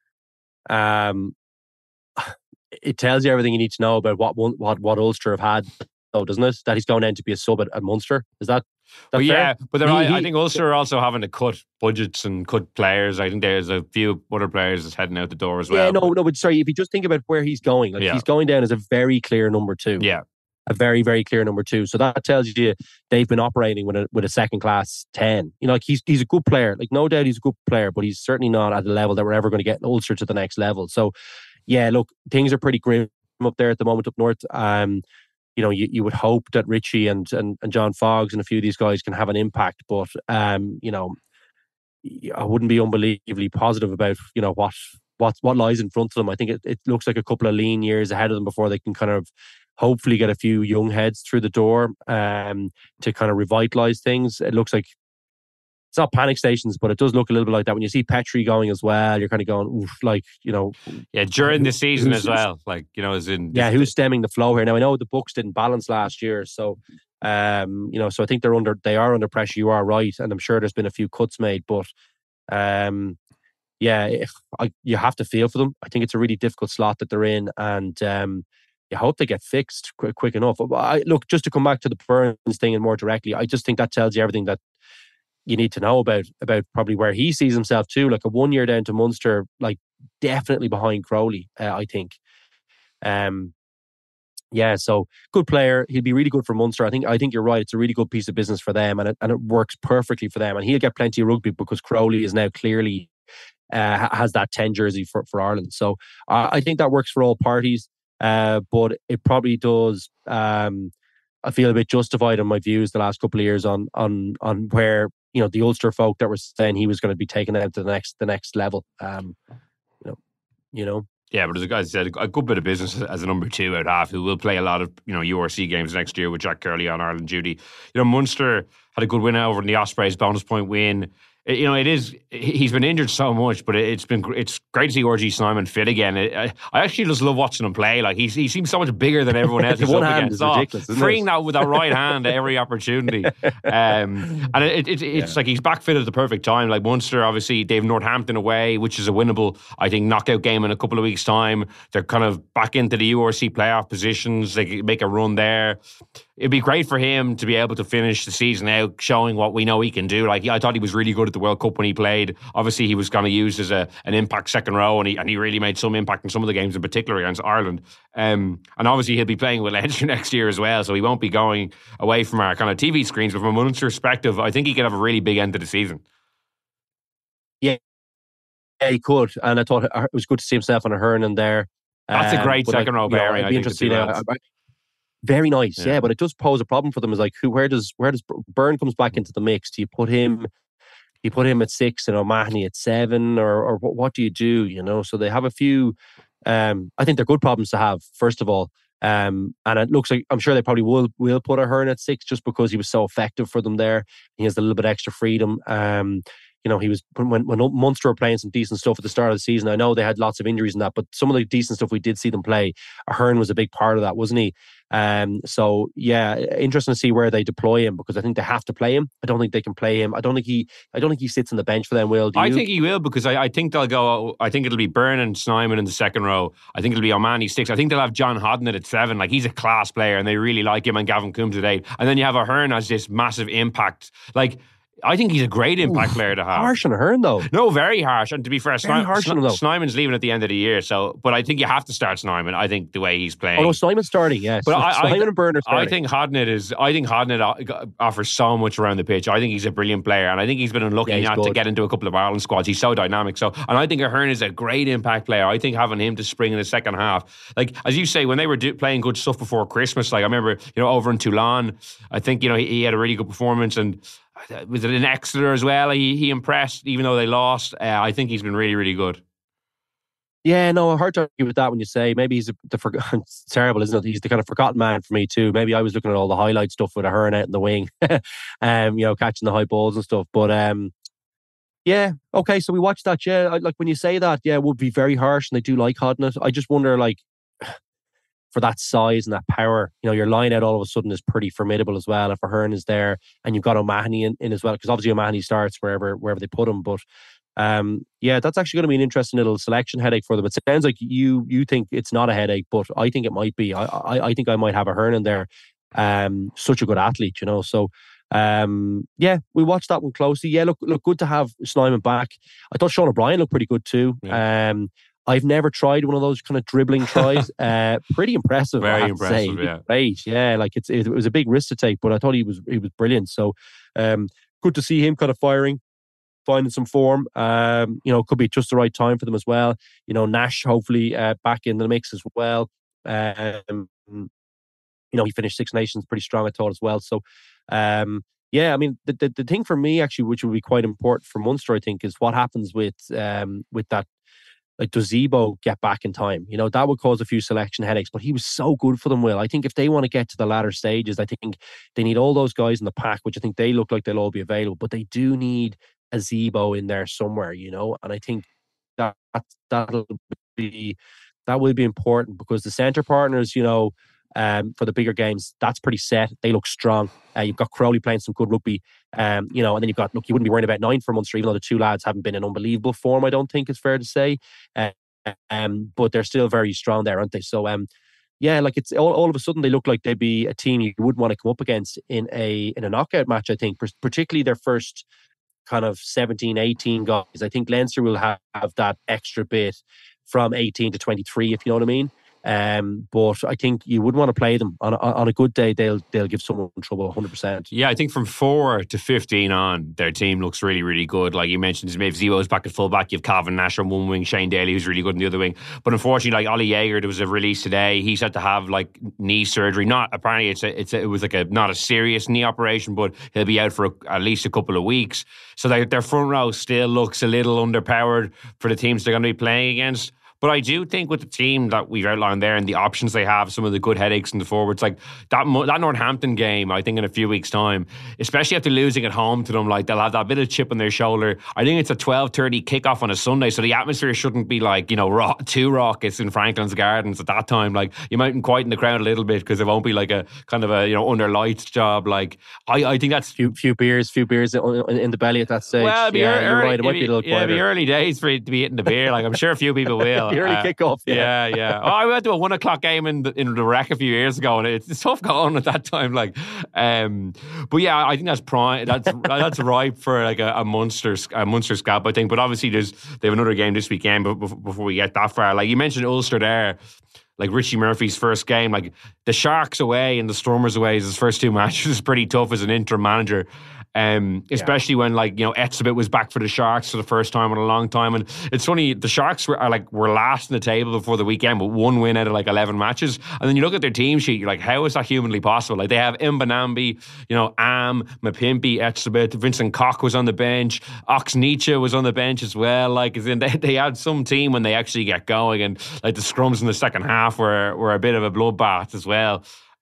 It tells you everything you need to know about what Ulster have had, though, doesn't it? That he's going in to be a sub at Munster. Is that fair? Yeah, but I think Ulster are also having to cut budgets and cut players. I think there's a few other players that's heading out the door as well. Yeah, no, but sorry, if you just think about where he's going, he's going down as a very clear number 2. Yeah. A very, very clear number 2. So that tells you they've been operating with a second class 10. He's a good player. Like, no doubt he's a good player, but he's certainly not at the level that we're ever going to get Ulster to the next level. So, yeah, look, things are pretty grim up there at the moment up north. You would hope that Richie and John Foggs and a few of these guys can have an impact, but I wouldn't be unbelievably positive about what lies in front of them. I think it looks like a couple of lean years ahead of them before they can kind of hopefully get a few young heads through the door to kind of revitalise things. It looks like it's not panic stations, but it does look a little bit like that. When you see Petrie going as well, you're kind of going, oof, like, Yeah, during the season as well. Like, as in... Yeah, who's stemming the flow here? Now, I know the books didn't balance last year, so, so I think they are under pressure. You are right. And I'm sure there's been a few cuts made, but, you have to feel for them. I think it's a really difficult slot that they're in, and you hope they get fixed quick enough. Look, just to come back to the Burns thing and more directly, I just think that tells you everything that you need to know about probably where he sees himself too. Like a 1 year down to Munster, like definitely behind Crowley, I think. So good player. He'll be really good for Munster. I think you're right. It's a really good piece of business for them, and it works perfectly for them. And he'll get plenty of rugby because Crowley is now clearly has that 10 jersey for Ireland. So I think that works for all parties. But it probably does. I feel a bit justified in my views the last couple of years on where the Ulster folk that were saying he was going to be taken out to the next level. Yeah, but as a guy said, a good bit of business as a number 2 out half who will play a lot of URC games next year with Jack Curley on Ireland duty. Munster had a good win over in the Ospreys, bonus point win. He's been injured so much, but it's great to see RG Snyman fit again. I actually just love watching him play. Like he seems so much bigger than everyone else. One hand is ridiculous, freeing that with that right hand at every opportunity. And it's like he's back fit at the perfect time. Like Munster, obviously, they've Northampton away, which is a winnable, I think, knockout game in a couple of weeks' time. They're kind of back into the URC playoff positions. They can make a run there. It'd be great for him to be able to finish the season out showing what we know he can do. Like I thought he was really good at the World Cup when he played. Obviously, he was kind of used as an impact second row, and he really made some impact in some of the games, in particular against Ireland. And obviously, he'll be playing with Leinster next year as well, so he won't be going away from our kind of TV screens. But from a Munster perspective, I think he could have a really big end to the season. Yeah, he could, and I thought it was good to see himself on a Hearn in there. That's a great second row pairing. I'd be interested to see very nice, yeah, but it does pose a problem for them. Is like where does Byrne comes back into the mix? Do you put him at 6 and O'Mahony at 7, or what do you do? So they have a few. I think they're good problems to have. First of all, and it looks like I'm sure they probably will put a Hearn at 6 just because he was so effective for them there. He has a little bit extra freedom. He was when Munster were playing some decent stuff at the start of the season. I know they had lots of injuries and that, but some of the decent stuff we did see them play, Hearn was a big part of that, wasn't he? So yeah, interesting to see where they deploy him, because I think they have to play him. I don't think they can play him. I don't think he sits on the bench for them. Will do you? I think he will, because I think they'll go. I think it'll be Byrne and Snyman in the second row. I think it'll be O'Mahony 6. I think they'll have John Hodnett at 7. Like he's a class player, and they really like him, and Gavin Coombs at 8. And then you have a Hearn as this massive impact. Like, I think he's a great impact player to have. Harsh on Hearn, though. No, very harsh. And to be fair, Snyman's leaving at the end of the year. But I think you have to start Snyman. I think the way he's playing. Oh no, Snyman's starting. Yes, but Snyman and Byrne are starting. I think Hodnett offers so much around the pitch. I think he's a brilliant player, and I think he's been unlucky not to get into a couple of Ireland squads. He's so dynamic. And I think Hearn is a great impact player. I think having him to spring in the second half, like as you say, when they were playing good stuff before Christmas, like I remember, over in Toulon, I think he had a really good performance, and was it in Exeter as well? He impressed, even though they lost. I think he's been really, really good. Yeah, no, hard to argue with that when you say maybe he's it's terrible, isn't it? He's the kind of forgotten man for me too. Maybe I was looking at all the highlight stuff with a Hearn out in the wing, catching the high balls and stuff. But yeah, okay, so we watched that. Yeah, like when you say that, yeah, it would be very harsh, and they do like Hodnett. I just wonder, like, for that size and that power, your line out all of a sudden is pretty formidable as well. If Hearn is there, and you've got O'Mahony in as well, because obviously O'Mahony starts wherever they put him. But yeah, that's actually going to be an interesting little selection headache for them. It sounds like you think it's not a headache, but I think it might be. I think I might have a Hearn in there. Such a good athlete, So yeah, we watched that one closely. Yeah, look, good to have Snyman back. I thought Sean O'Brien looked pretty good too. Yeah. I've never tried one of those kind of dribbling tries. Pretty impressive. Very impressive, yeah. Right, yeah. Like it was a big risk to take, but I thought he was brilliant. So good to see him kind of finding some form. Could be just the right time for them as well. Nash hopefully back in the mix as well. He finished Six Nations pretty strong, I thought, as well. So yeah, I mean the thing for me actually, which will be quite important for Munster, I think, is what happens with that. Like, does Zebo get back in time? That would cause a few selection headaches, but he was so good for them, Will. I think if they want to get to the latter stages, I think they need all those guys in the pack, which I think they look like they'll all be available, but they do need a Zebo in there somewhere, and I think that that'll be that will be important because the centre partners, for the bigger games, that's pretty set. They look strong. You've got Crowley playing some good rugby, and then you've got, look, you wouldn't be worrying about 9 for Munster, even though the two lads haven't been in unbelievable form, I don't think it's fair to say. But they're still very strong there, aren't they? So, like it's all of a sudden they look like they'd be a team you wouldn't want to come up against in a knockout match, I think, particularly their first kind of 17, 18 guys. I think Leinster will have that extra bit from 18 to 23, if you know what I mean. But I think you wouldn't want to play them on a good day. They'll give someone trouble 100%. Yeah, I think from 4 to 15 on, their team looks really, really good. Like you mentioned, maybe Zebo's back at fullback. You have Calvin Nash on one wing, Shane Daly, who's really good on the other wing. But unfortunately, like Ollie Jaeger, there was a release today. He's had to have like knee surgery. Not apparently, it was like not a serious knee operation, but he'll be out for at least a couple of weeks. So their front row still looks a little underpowered for the teams they're going to be playing against. But I do think with the team that we've outlined there and the options they have, some of the good headaches in the forwards, like that Northampton game, I think in a few weeks' time, especially after losing at home to them, like they'll have that bit of chip on their shoulder. I think it's a 12:30 kickoff on a Sunday, so the atmosphere shouldn't be like, too raucous in Franklin's Gardens at that time. Like you might quieten the crowd a little bit because it won't be like a kind of a under lights job. Like I think that's few beers in the belly at that stage. Well, it'd be you're right. It might be a little quieter. It'd be early days for you to be hitting the beer. Like I'm sure a few people will. The early kickoff. Yeah. Oh, I went to a 1 o'clock game in the Rec a few years ago, and it's tough going at that time. Like, but yeah, I think that's prime. That's ripe for like a Munster scalp, I think. But obviously, they have another game this weekend. But before we get that far, like you mentioned Ulster there. Like Richie Murphy's first game, like the Sharks away and the Stormers away, his first 2 matches is pretty tough as an interim manager. Especially when Etzebeth was back for the Sharks for the first time in a long time. And it's funny, the Sharks were last in the table before the weekend, but 1 win out of 11 matches. And then you look at their team sheet, you're like, how is that humanly possible? Like they have Mbanambi, Am, Mapimpi, Etzebeth, Vincent Koch was on the bench, Ox Nietzsche was on the bench as well. Like they had some team when they actually get going, and like the scrums in the second half were a bit of a bloodbath as well.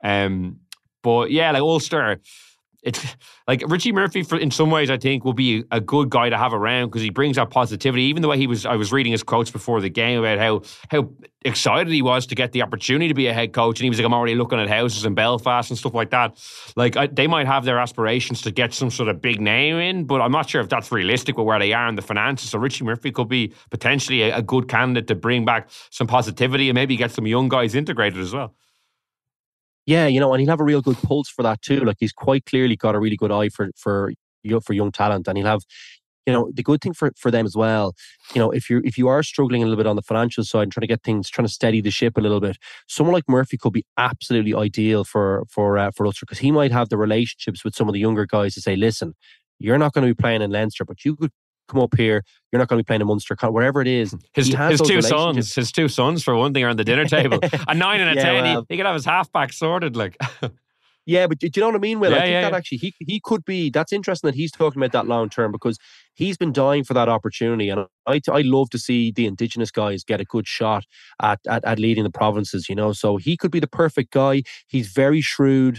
But yeah, like Ulster, it's like Richie Murphy, in some ways, I think will be a good guy to have around because he brings that positivity. Even the way I was reading his quotes before the game about how excited he was to get the opportunity to be a head coach, and he was like, "I'm already looking at houses in Belfast and stuff like that." Like they might have their aspirations to get some sort of big name in, but I'm not sure if that's realistic with where they are in the finances. So Richie Murphy could be potentially a good candidate to bring back some positivity and maybe get some young guys integrated as well. Yeah, and he'll have a real good pulse for that too. Like he's quite clearly got a really good eye for young talent, and he'll have, the good thing for them as well. If you are struggling a little bit on the financial side and trying to steady the ship a little bit, someone like Murphy could be absolutely ideal for Ulster because he might have the relationships with some of the younger guys to say, listen, you're not going to be playing in Leinster, but you could come up here. You're not going to be playing in Munster, whatever it is. His 2 sons, for one thing, are on the dinner table. A 9 and a 10, he could have his halfback sorted. Like, yeah, but do you know what I mean, Will? Yeah, I think that actually he could be. That's interesting that he's talking about that long term because he's been dying for that opportunity, and I love to see the Indigenous guys get a good shot at leading the provinces. So he could be the perfect guy. He's very shrewd.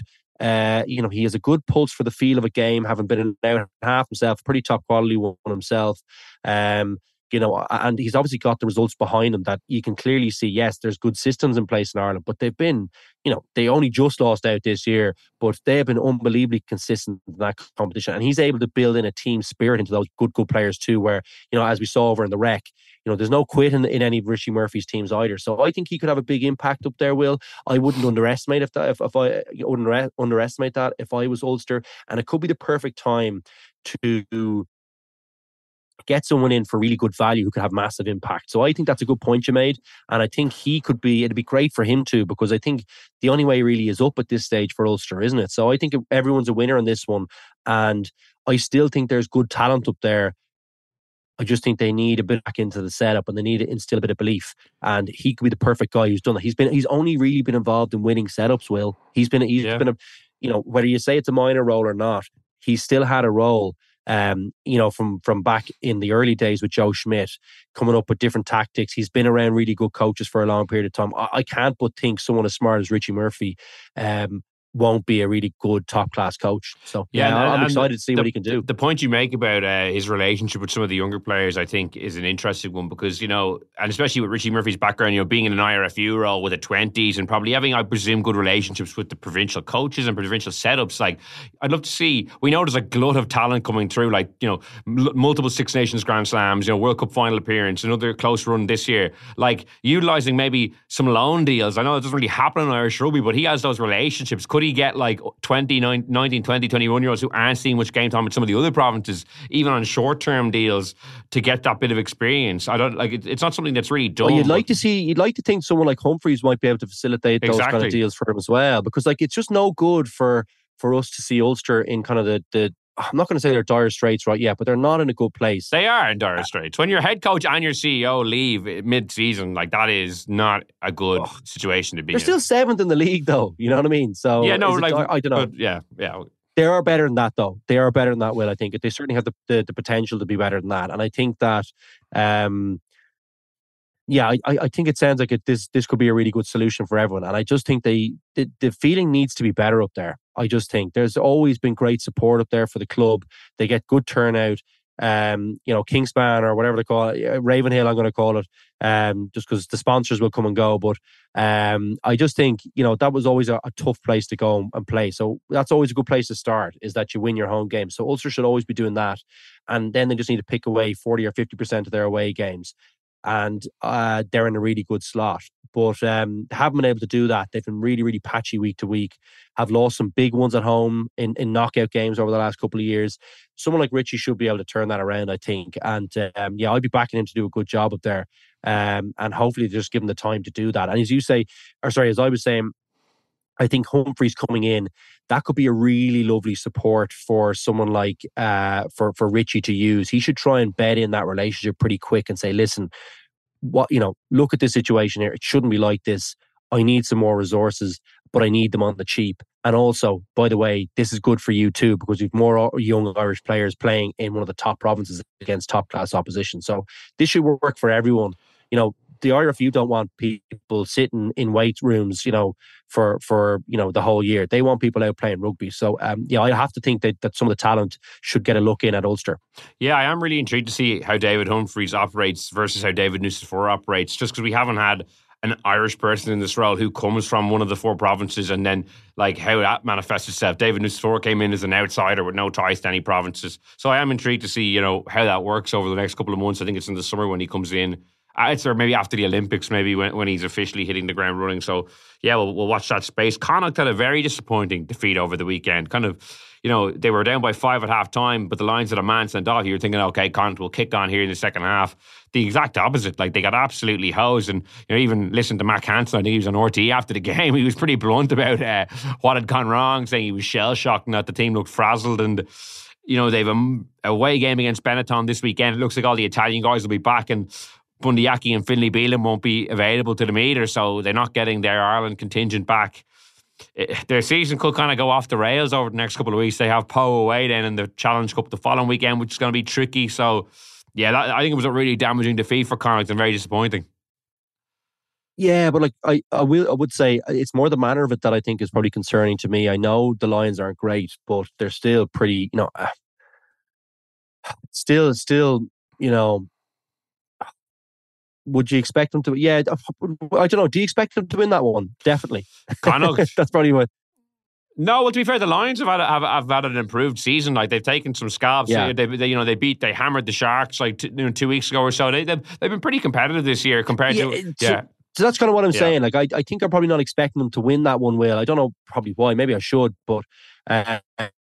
He has a good pulse for the feel of a game, having been in out half himself, pretty top quality one himself. And he's obviously got the results behind him that you can clearly see, yes, there's good systems in place in Ireland, but they've been, they only just lost out this year, but they have been unbelievably consistent in that competition. And he's able to build in a team spirit into those good players too, where, as we saw over in the Rec, there's no quit in any of Richie Murphy's teams either. So I think he could have a big impact up there, Will. I wouldn't underestimate underestimate that if I was Ulster. And it could be the perfect time to get someone in for really good value who could have massive impact. So I think that's a good point you made. And I think it'd be great for him too, because I think the only way really is up at this stage for Ulster, isn't it? So I think everyone's a winner on this one. And I still think there's good talent up there. I just think they need a bit back into the setup and they need to instill a bit of belief. And he could be the perfect guy who's done that. He's only really been involved in winning setups, Will. He's been whether you say it's a minor role or not, he's still had a role. From back in the early days with Joe Schmidt, coming up with different tactics. He's been around really good coaches for a long period of time. I can't but think someone as smart as Richie Murphy won't be a really good top class coach. So I'm excited to see what he can do. The point you make about his relationship with some of the younger players, I think, is an interesting one because, and especially with Richie Murphy's background, being in an IRFU role with the 20s and probably having, I presume, good relationships with the provincial coaches and provincial setups. Like, I'd love to see, we know there's a glut of talent coming through, like, multiple Six Nations Grand Slams, World Cup final appearance, another close run this year. Like, utilising maybe some loan deals. I know it doesn't really happen in Irish rugby, but he has those relationships. Could he get like 19, 20, 21-year-olds who aren't seeing much game time with some of the other provinces, even on short-term deals, to get that bit of experience? I don't like it. It's not something that's really done. Well, you'd like to think someone like Humphreys might be able to facilitate those kind of deals for him as well, because like it's just no good for us to see Ulster in kind of the I'm not going to say they're dire straits right yet, but they're not in a good place. They are in dire straits. When your head coach and your CEO leave mid-season, like that is not a good situation to be in. They're still 7th in the league, though. You know what I mean? So yeah, no, like I don't know. Yeah. They are better than that, though. They are better than that, Will. I think they certainly have the potential to be better than that, and I think that. I think it sounds like this could be a really good solution for everyone. And I just think the feeling needs to be better up there. I just think there's always been great support up there for the club. They get good turnout. Kingspan or whatever they call it, Ravenhill, I'm going to call it, just because the sponsors will come and go. But I just think, that was always a tough place to go and play. So that's always a good place to start, is that you win your home game. So Ulster should always be doing that. And then they just need to pick away 40 or 50% of their away games. And they're in a really good slot. But haven't been able to do that. They've been really, really patchy week to week. Have lost some big ones at home in knockout games over the last couple of years. Someone like Richie should be able to turn that around, I think. And I'd be backing him to do a good job up there. And hopefully just give him the time to do that. And as I was saying, I think Humphreys coming in, that could be a really lovely support for someone like for Richie to use. He should try and bed in that relationship pretty quick and say, listen, look at this situation here. It shouldn't be like this. I need some more resources, but I need them on the cheap. And also, by the way, this is good for you too, because we've more young Irish players playing in one of the top provinces against top class opposition. So this should work for everyone. The IRFU don't want people sitting in weight rooms, for the whole year. They want people out playing rugby. So, I have to think that some of the talent should get a look in at Ulster. Yeah, I am really intrigued to see how David Humphreys operates versus how David Nucifora operates, just because we haven't had an Irish person in this role who comes from one of the 4 provinces, and then like how that manifests itself. David Nucifora came in as an outsider with no ties to any provinces. So I am intrigued to see, how that works over the next couple of months. I think it's in the summer when he comes in. Or maybe after the Olympics, maybe when he's officially hitting the ground running. So, yeah, we'll watch that space. Connacht had a very disappointing defeat over the weekend. Kind of, they were down by 5 at half time, but the Lions had a man sent off. You're thinking, okay, Connacht will kick on here in the second half. The exact opposite. Like, they got absolutely hosed. And, even listen to Mac Hansen, I think he was on RTE after the game. He was pretty blunt about what had gone wrong, saying he was shell-shocked and that the team looked frazzled. And, they've an away game against Benetton this weekend. It looks like all the Italian guys will be back, and Bundyaki and Finlay Bealham won't be available to them either, so they're not getting their Ireland contingent back. Their season could kind of go off the rails over the next couple of weeks. They have Poe away then in the Challenge Cup the following weekend, which is going to be tricky. So, yeah, I think it was a really damaging defeat for Connacht and very disappointing. Yeah, but I would say it's more the manner of it that I think is probably concerning to me. I know the Lions aren't great, but they're still pretty, still, would you expect them to? Yeah, I don't know. Do you expect them to win that one? Definitely. Connacht. That's probably what. No, well, to be fair, the Lions have had an improved season. Like, they've taken some scalps. Yeah. They hammered the Sharks like 2 weeks ago or so. They've been pretty competitive this year compared to. So that's kind of what I'm saying. Like, I think I'm probably not expecting them to win that one. Will, I don't know probably why. Maybe I should, but I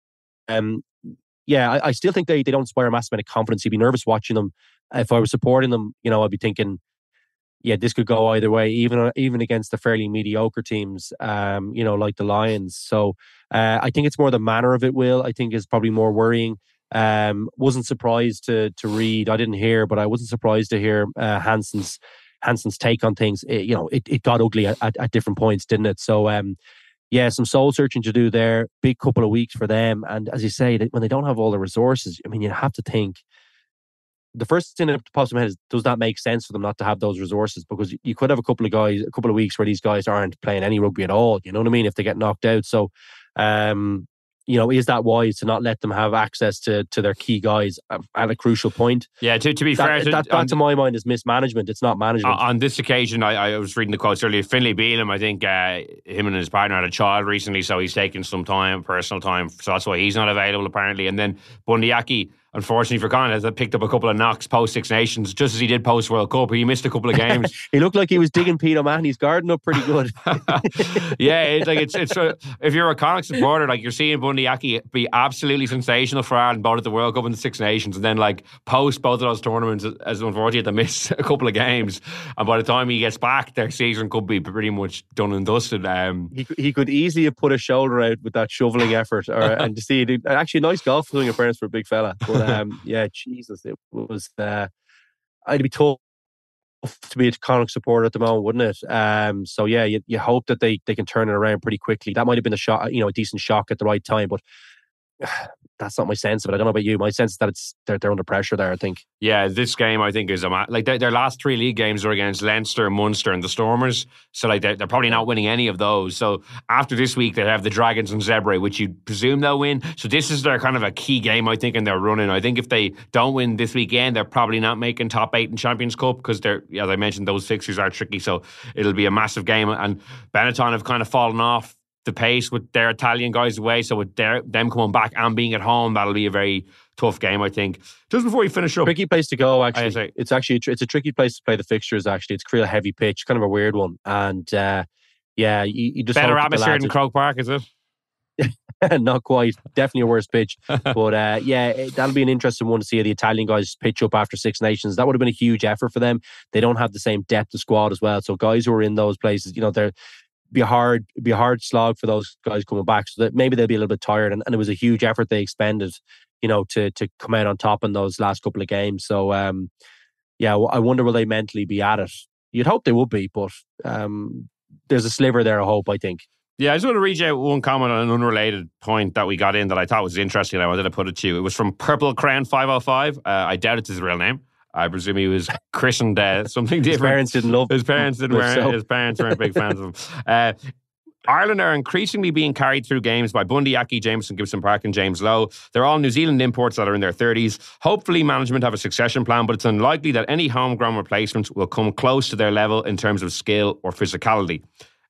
still think they don't inspire a massive amount of confidence. You'd be nervous watching them. If I was supporting them, I'd be thinking, yeah, this could go either way, even against the fairly mediocre teams, like the Lions. So I think it's more the manner of it, Will. I think is probably more worrying. Wasn't surprised to read. I didn't hear, but I wasn't surprised to hear Hansen's take on things. It got ugly at different points, didn't it? So some soul searching to do there. Big couple of weeks for them. And as you say, when they don't have all the resources, I mean, you have to think. The first thing that pops in my head is, does that make sense for them not to have those resources? Because you could have a couple of weeks where these guys aren't playing any rugby at all. You know what I mean? If they get knocked out. So Is that wise to not let them have access to their key guys at a crucial point? Yeah, to be fair, that to my mind is mismanagement. It's not management. On this occasion, I was reading the quotes earlier. Finlay Bealham, I think him and his partner had a child recently, so he's taken some time, personal time, so that's why he's not available apparently. And then Bundee Aki, unfortunately for Connacht, has picked up a couple of knocks post Six Nations, just as he did post World Cup. He missed a couple of games. He looked like he was digging Pete O'Mahony's garden up pretty good. Yeah, it's if you're a Connacht supporter, like, you're seeing Bundee Aki be absolutely sensational for Ireland, both at the World Cup and the Six Nations, and then like post both of those tournaments, as unfortunately to miss a couple of games, and by the time he gets back, their season could be pretty much done and dusted. He could easily have put a shoulder out with that shoveling effort, and to see it, actually a nice golf swing in fairness for a big fella. But yeah, Jesus, it was. It'd be tough to be a Connacht supporter at the moment, wouldn't it? So yeah, you hope that they can turn it around pretty quickly. That might have been a decent shock at the right time, but that's not my sense of it. I don't know about you. My sense is that they're under pressure there, I think. Yeah, this game I think is like their last 3 league games are against Leinster, Munster and the Stormers. So like they're probably not winning any of those. So after this week they have the Dragons and Zebre, which you presume they'll win. So this is their kind of a key game, I think, in their running. I think if they don't win this weekend, they're probably not making top 8 in Champions Cup, because they're, as I mentioned, those fixtures are tricky. So it'll be a massive game. And Benetton have kind of fallen off the pace with their Italian guys away, so with them coming back and being at home, that'll be a very tough game, I think. Just before we finish up, tricky place to go. Actually, it's a tricky place to play the fixtures. Actually, it's a heavy pitch, kind of a weird one, and yeah, you just better atmosphere than Croke Park, is it? Not quite. Definitely a worse pitch. But yeah, that'll be an interesting one to see the Italian guys pitch up after Six Nations. That would have been a huge effort for them. They don't have the same depth of squad as well. So guys who are in those places, they're be a hard slog for those guys coming back. So that maybe they'll be a little bit tired. And it was a huge effort they expended, to come out on top in those last couple of games. So yeah, I wonder will they mentally be at it? You'd hope they would be, but there's a sliver there of hope, I think. Yeah, I just want to read out one comment on an unrelated point that we got in that I thought was interesting. I wanted to put it to you. It was from Purple Crown 505. I doubt it's his real name. I presume he was christened something different. His parents didn't love him. His parents weren't big fans of him. Ireland are increasingly being carried through games by Bundee Aki, Jameson Gibson Park and James Lowe. They're all New Zealand imports that are in their 30s. Hopefully management have a succession plan, but it's unlikely that any homegrown replacements will come close to their level in terms of skill or physicality.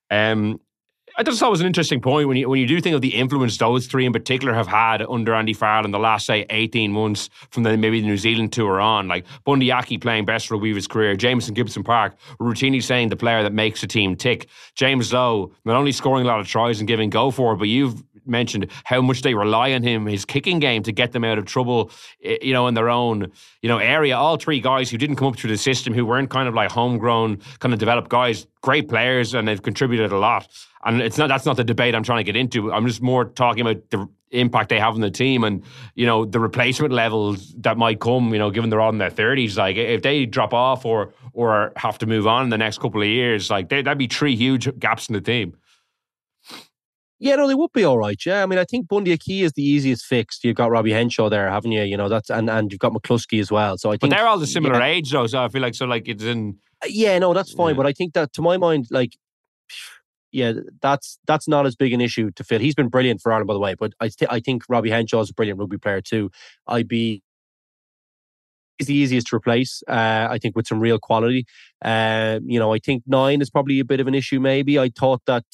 I just thought it was an interesting point when you do think of the influence those three in particular have had under Andy Farrell in the last, say, 18 months from maybe the New Zealand tour on. Like Bundee Aki playing best rugby of his career, Jameson Gibson Park routinely saying the player that makes a team tick. James Lowe not only scoring a lot of tries and giving go for it, but you've mentioned how much they rely on him, his kicking game, to get them out of trouble, in their own, area. All three guys who didn't come up through the system, who weren't kind of like homegrown, kind of developed guys, great players, and they've contributed a lot. And that's not the debate I'm trying to get into. I'm just more talking about the impact they have on the team and, the replacement levels that might come, given they're all in their 30s. Like, if they drop off or have to move on in the next couple of years, like, that'd be 3 huge gaps in the team. Yeah, no, they would be all right. Yeah, I mean, I think Bundee Aki is the easiest fix. You've got Robbie Henshaw there, haven't you? That's and you've got McCluskey as well. So I think, but they're all the similar age, though. So I feel like it's in. Yeah, no, that's fine. Yeah. But I think that, to my mind, like, yeah, that's not as big an issue to fill. He's been brilliant for Ireland, by the way. But I think Robbie Henshaw is a brilliant rugby player too. He's the easiest to replace. I think with some real quality. I think 9 is probably a bit of an issue. Maybe I thought that.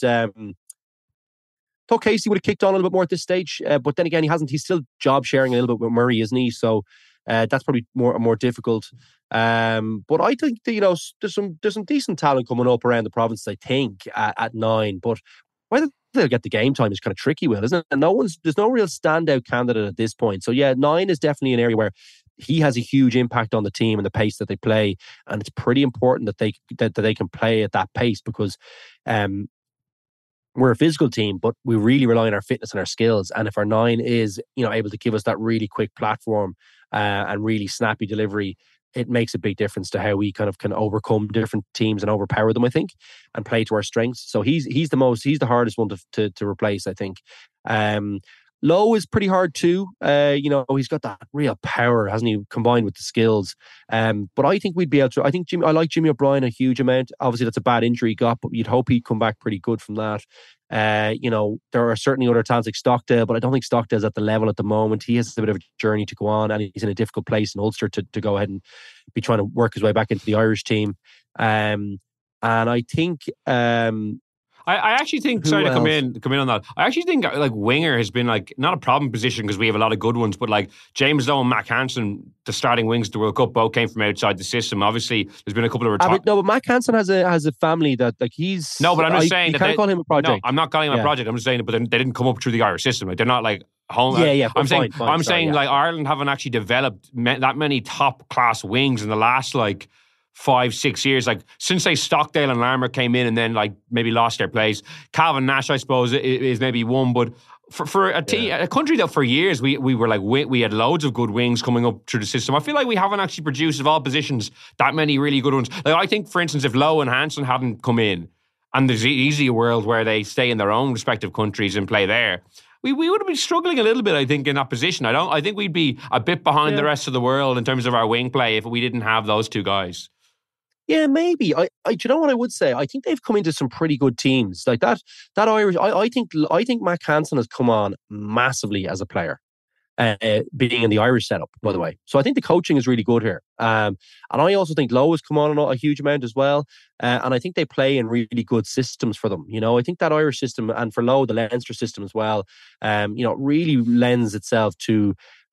Thought Casey would have kicked on a little bit more at this stage, but then again, he hasn't. He's still job sharing a little bit with Murray, isn't he? So that's probably more difficult. But I think that, there's some decent talent coming up around the province, I think, at 9. But whether they'll get the game time is kind of tricky, Will, isn't it? And there's no real standout candidate at this point. So yeah, 9 is definitely an area where he has a huge impact on the team and the pace that they play, and it's pretty important that they can play at that pace, because we're a physical team, but we really rely on our fitness and our skills. And if our 9 is, able to give us that really quick platform and really snappy delivery, it makes a big difference to how we kind of can overcome different teams and overpower them, I think, and play to our strengths. So he's the hardest one to replace, I think. Lowe is pretty hard too. He's got that real power, hasn't he, combined with the skills. But I think we'd be able to. I like Jimmy O'Brien a huge amount. Obviously, that's a bad injury he got, but you'd hope he'd come back pretty good from that. There are certainly other talents like Stockdale, but I don't think Stockdale's at the level at the moment. He has a bit of a journey to go on, and he's in a difficult place in Ulster to go ahead and be trying to work his way back into the Irish team. And I think I actually think, sorry to come in on that. I actually think like winger has been like not a problem position because we have a lot of good ones, but like James Lowe and Mac Hansen, the starting wings at the World Cup, both came from outside the system. Obviously, there's been a couple of retirements. No, but Mac Hansen has a family that like he's. No, but I'm just saying that you can't call him a project. No, I'm not calling him a project. I'm just saying that, but they didn't come up through the Irish system. Like they're not like home. Yeah. I'm saying like Ireland haven't actually developed that many top class wings in the last like 5-6 years, like since say Stockdale and Larmour came in and then like maybe lost their place. Calvin Nash, I suppose, is maybe one, but for a country that for years we were like we had loads of good wings coming up through the system. I feel like we haven't actually produced of all positions that many really good ones. Like I think, for instance, if Lowe and Hansen hadn't come in, and there's easily a world where they stay in their own respective countries and play there, we would have been struggling a little bit, I think, in that position. I think we'd be a bit behind the rest of the world in terms of our wing play if we didn't have those two guys. Yeah, maybe. Do you know what I would say? I think they've come into some pretty good teams like that. That Irish. I think Mac Hansen has come on massively as a player, being in the Irish setup, by the way. So I think the coaching is really good here. And I also think Lowe has come on a huge amount as well. And I think they play in really good systems for them. I think that Irish system, and for Lowe, the Leinster system as well, really lends itself to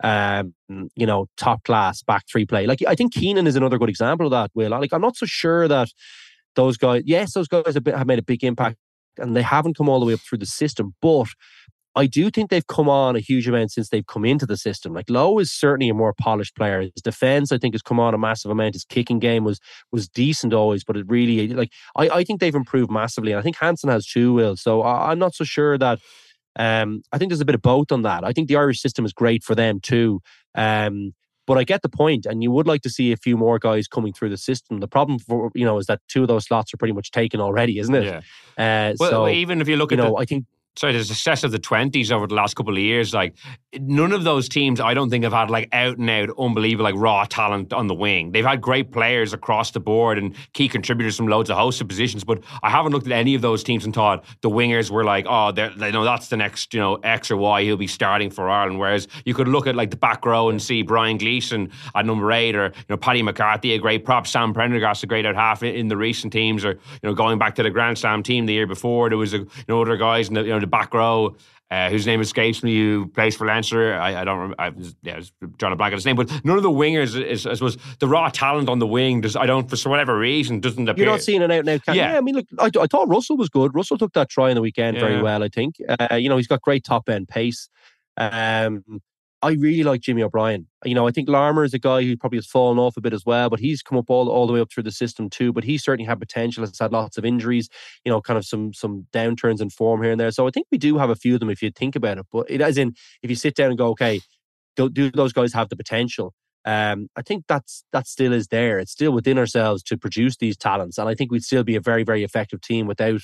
top class back three play. Like I think Keenan is another good example of that, Will. Like I'm not so sure that those guys have made a big impact and they haven't come all the way up through the system, but I do think they've come on a huge amount since they've come into the system. Like Lowe is certainly a more polished player. His defense, I think, has come on a massive amount. His kicking game was decent always, but it really, like, I think they've improved massively. And I think Hansen has too, Will. So I'm not so sure that. I think there's a bit of both on that. I think the Irish system is great for them too. But I get the point, and you would like to see a few more guys coming through the system. The problem is that two of those slots are pretty much taken already, isn't it? Yeah. So even if you look at I think. Sorry, the success of the 20s over the last couple of years, like none of those teams, I don't think have had like out and out unbelievable like raw talent on the wing. They've had great players across the board and key contributors from loads of host of positions, but I haven't looked at any of those teams and thought the wingers were like, oh, they know that's the next X or Y he'll be starting for Ireland. Whereas you could look at like the back row and see Brian Gleeson at number 8, or Paddy McCarthy, a great prop, Sam Prendergast, a great out half in the recent teams, or going back to the Grand Slam team the year before, there was other guys in the back row, whose name escapes me, who plays for Leinster. I don't remember. I was drawing a blank at his name, but none of the wingers is I suppose the raw talent on the wing. For whatever reason, doesn't appear. You're not seeing an out and out. Yeah, I mean, look, I thought Russell was good. Russell took that try in the weekend very well. I think he's got great top end pace. I really like Jimmy O'Brien. I think Larmour is a guy who probably has fallen off a bit as well, but he's come up all the way up through the system too. But he certainly had potential. Has had lots of injuries, kind of some downturns in form here and there. So I think we do have a few of them if you think about it. But as in, if you sit down and go, okay, do those guys have the potential? I think that still is there. It's still within ourselves to produce these talents, and I think we'd still be a very, very effective team without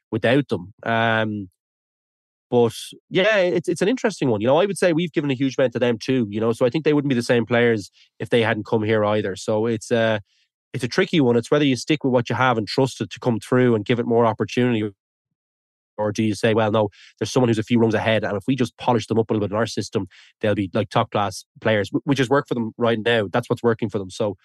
them. But yeah, it's an interesting one. I would say we've given a huge amount to them too. So I think they wouldn't be the same players if they hadn't come here either. So it's a tricky one. It's whether you stick with what you have and trust it to come through and give it more opportunity, or do you say, well, no, there's someone who's a few rungs ahead, and if we just polish them up a little bit in our system, they'll be like top class players, which is work for them right now. That's what's working for them. So,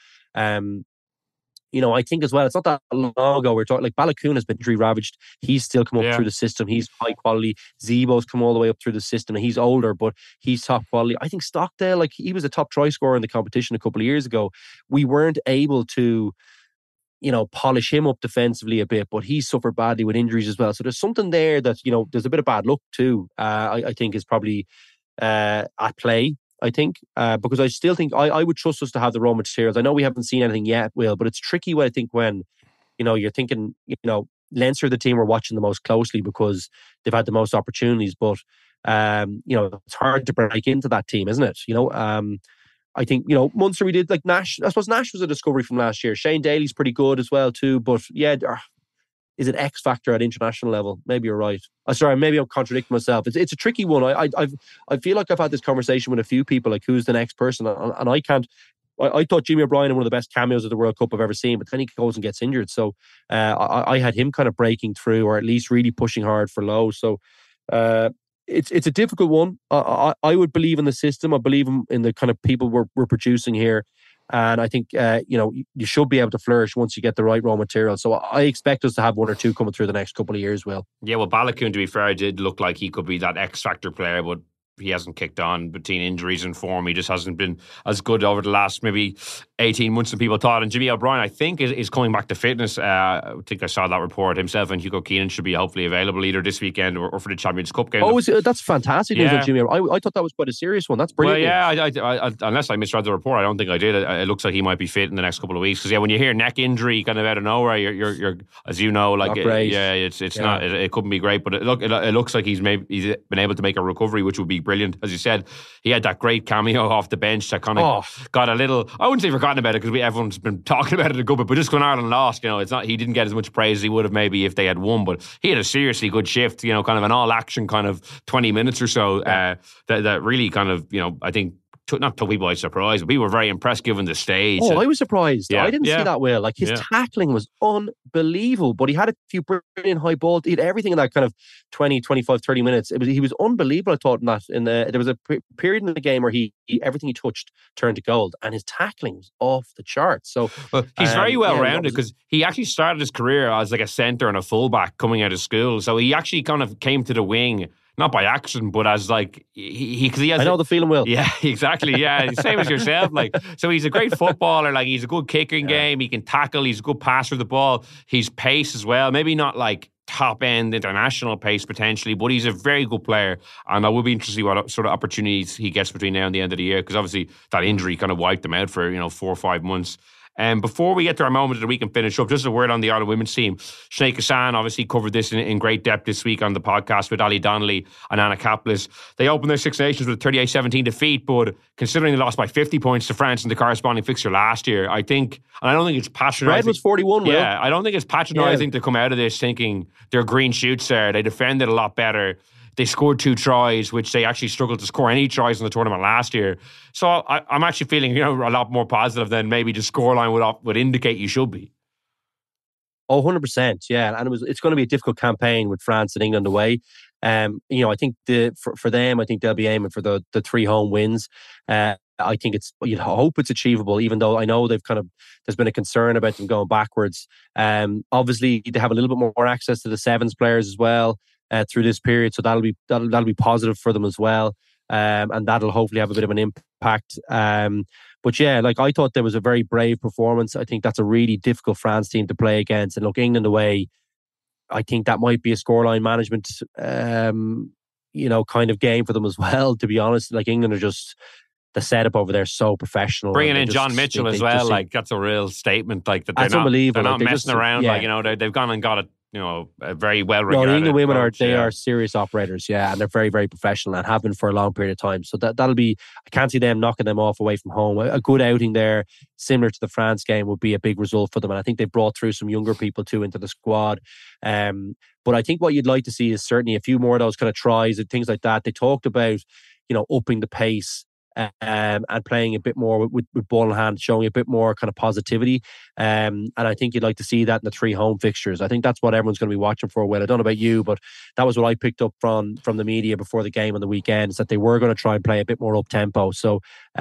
I think as well, it's not that long ago we're talking, like Balakoon has been injury ravaged. He's still come up through the system. He's high quality. Zebo's come all the way up through the system, and he's older, but he's top quality. I think Stockdale, like he was a top try scorer in the competition a couple of years ago. We weren't able to, polish him up defensively a bit, but he suffered badly with injuries as well. So there's something there that, there's a bit of bad luck too, I think is probably at play. I think, because I still think I would trust us to have the raw materials. I know we haven't seen anything yet, Will, but it's tricky when I think when, you're thinking, Leinster are the team we're watching the most closely because they've had the most opportunities, but, it's hard to break into that team, isn't it? I think, Munster we did, like Nash, I suppose Nash was a discovery from last year. Shane Daly's pretty good as well too, but yeah, is it X factor at international level? Maybe you're right. Sorry, maybe I'm contradicting myself. It's a tricky one. I feel like I've had this conversation with a few people, like who's the next person, and I can't I thought Jimmy O'Brien was one of the best cameos of the World Cup I've ever seen, but then he goes and gets injured. So I had him kind of breaking through, or at least really pushing hard for Lowe. So it's a difficult one. I would believe in the system. I believe in the kind of people we're producing here. And I think, you should be able to flourish once you get the right raw material. So I expect us to have one or two coming through the next couple of years, Will. Yeah, well, Balogun, to be fair, did look like he could be that X-factor player, but he hasn't kicked on between injuries and form. He just hasn't been as good over the last maybe 18 months than people thought. And Jimmy O'Brien, I think, is coming back to fitness. I think I saw that report. Himself and Hugo Keenan should be hopefully available either this weekend or for the Champions Cup game. Oh, that's fantastic news on Jimmy. I thought that was quite a serious one. That's brilliant. Well, yeah, I, unless I misread the report, I don't think I did. It looks like he might be fit in the next couple of weeks. Because when you hear neck injury kind of out of nowhere, you're as you know, like it's not. It couldn't be great, but it looks like he's been able to make a recovery, which would be brilliant. As you said, he had that great cameo off the bench that kind of got a little, I wouldn't say forgotten about it because everyone's been talking about it a good bit, but just when Ireland lost, it's not, he didn't get as much praise as he would have maybe if they had won, but he had a seriously good shift, kind of an all action kind of 20 minutes or so that really kind of, I think not took people by surprise, but people were very impressed given the stage. I was surprised. I didn't see that well. Like his tackling was unbelievable, but he had a few brilliant high balls. He had everything in that kind of 20, 25, 30 minutes. He was unbelievable, I thought, in that. There was a period in the game where he everything he touched turned to gold, and his tackling was off the charts. So he's very well rounded because he actually started his career as like a centre and a fullback coming out of school. So he actually kind of came to the wing. Not by accident, but as like he has. I know the feeling, Will. Yeah, exactly. Yeah, same as yourself. Like, so he's a great footballer. Like, he's a good kicking game. He can tackle. He's a good passer of the ball. He's pace as well. Maybe not like top end international pace potentially, but he's a very good player. And I will be interested to see what sort of opportunities he gets between now and the end of the year, because obviously that injury kind of wiped him out for 4 or 5 months. Before we get to our moment of the week and finish up, just a word on the Ireland women's team. Sinead Hassan obviously covered this in great depth this week on the podcast with Ali Donnelly and Anna Kaplis. They opened their Six Nations with a 38-17 defeat, but considering they lost by 50 points to France in the corresponding fixture last year, I think, and I don't think it's patronising. Red was 41, Will. Yeah, I don't think it's patronising to come out of this thinking they're green shoots there. They defended a lot better. They scored 2 tries, which they actually struggled to score any tries in the tournament last year. So I'm actually feeling a lot more positive than maybe the scoreline would indicate you should be. Oh, 100%, yeah. And it's going to be a difficult campaign with France and England away. I think for them, I think they'll be aiming for the 3 home wins. I think you'd hope it's achievable, even though I know there's been a concern about them going backwards. Obviously, they have a little bit more access to the sevens players as well through this period, so that'll be positive for them as well, and that'll hopefully have a bit of an impact. But yeah, like I thought there was a very brave performance. I think that's a really difficult France team to play against, and look, England away, I think that might be a scoreline management, kind of game for them as well. To be honest, like England are just. The setup over there is so professional. Bringing in John Mitchell as well, like that's a real statement. Like that that's unbelievable. They're not messing around. Yeah. Like they've gone and got it. A very well regarded. No, the England women are serious operators, and they're very, very professional and have been for a long period of time. So that'll be. I can't see them knocking them off away from home. A good outing there, similar to the France game, would be a big result for them. And I think they've brought through some younger people too into the squad. But I think what you'd like to see is certainly a few more of those kind of tries and things like that. They talked about, upping the pace. And playing a bit more with ball in hand, showing a bit more kind of positivity. And I think you'd like to see that in the 3 home fixtures. I think that's what everyone's going to be watching for. Well, I don't know about you, but that was what I picked up from the media before the game on the weekend, is that they were going to try and play a bit more up-tempo. So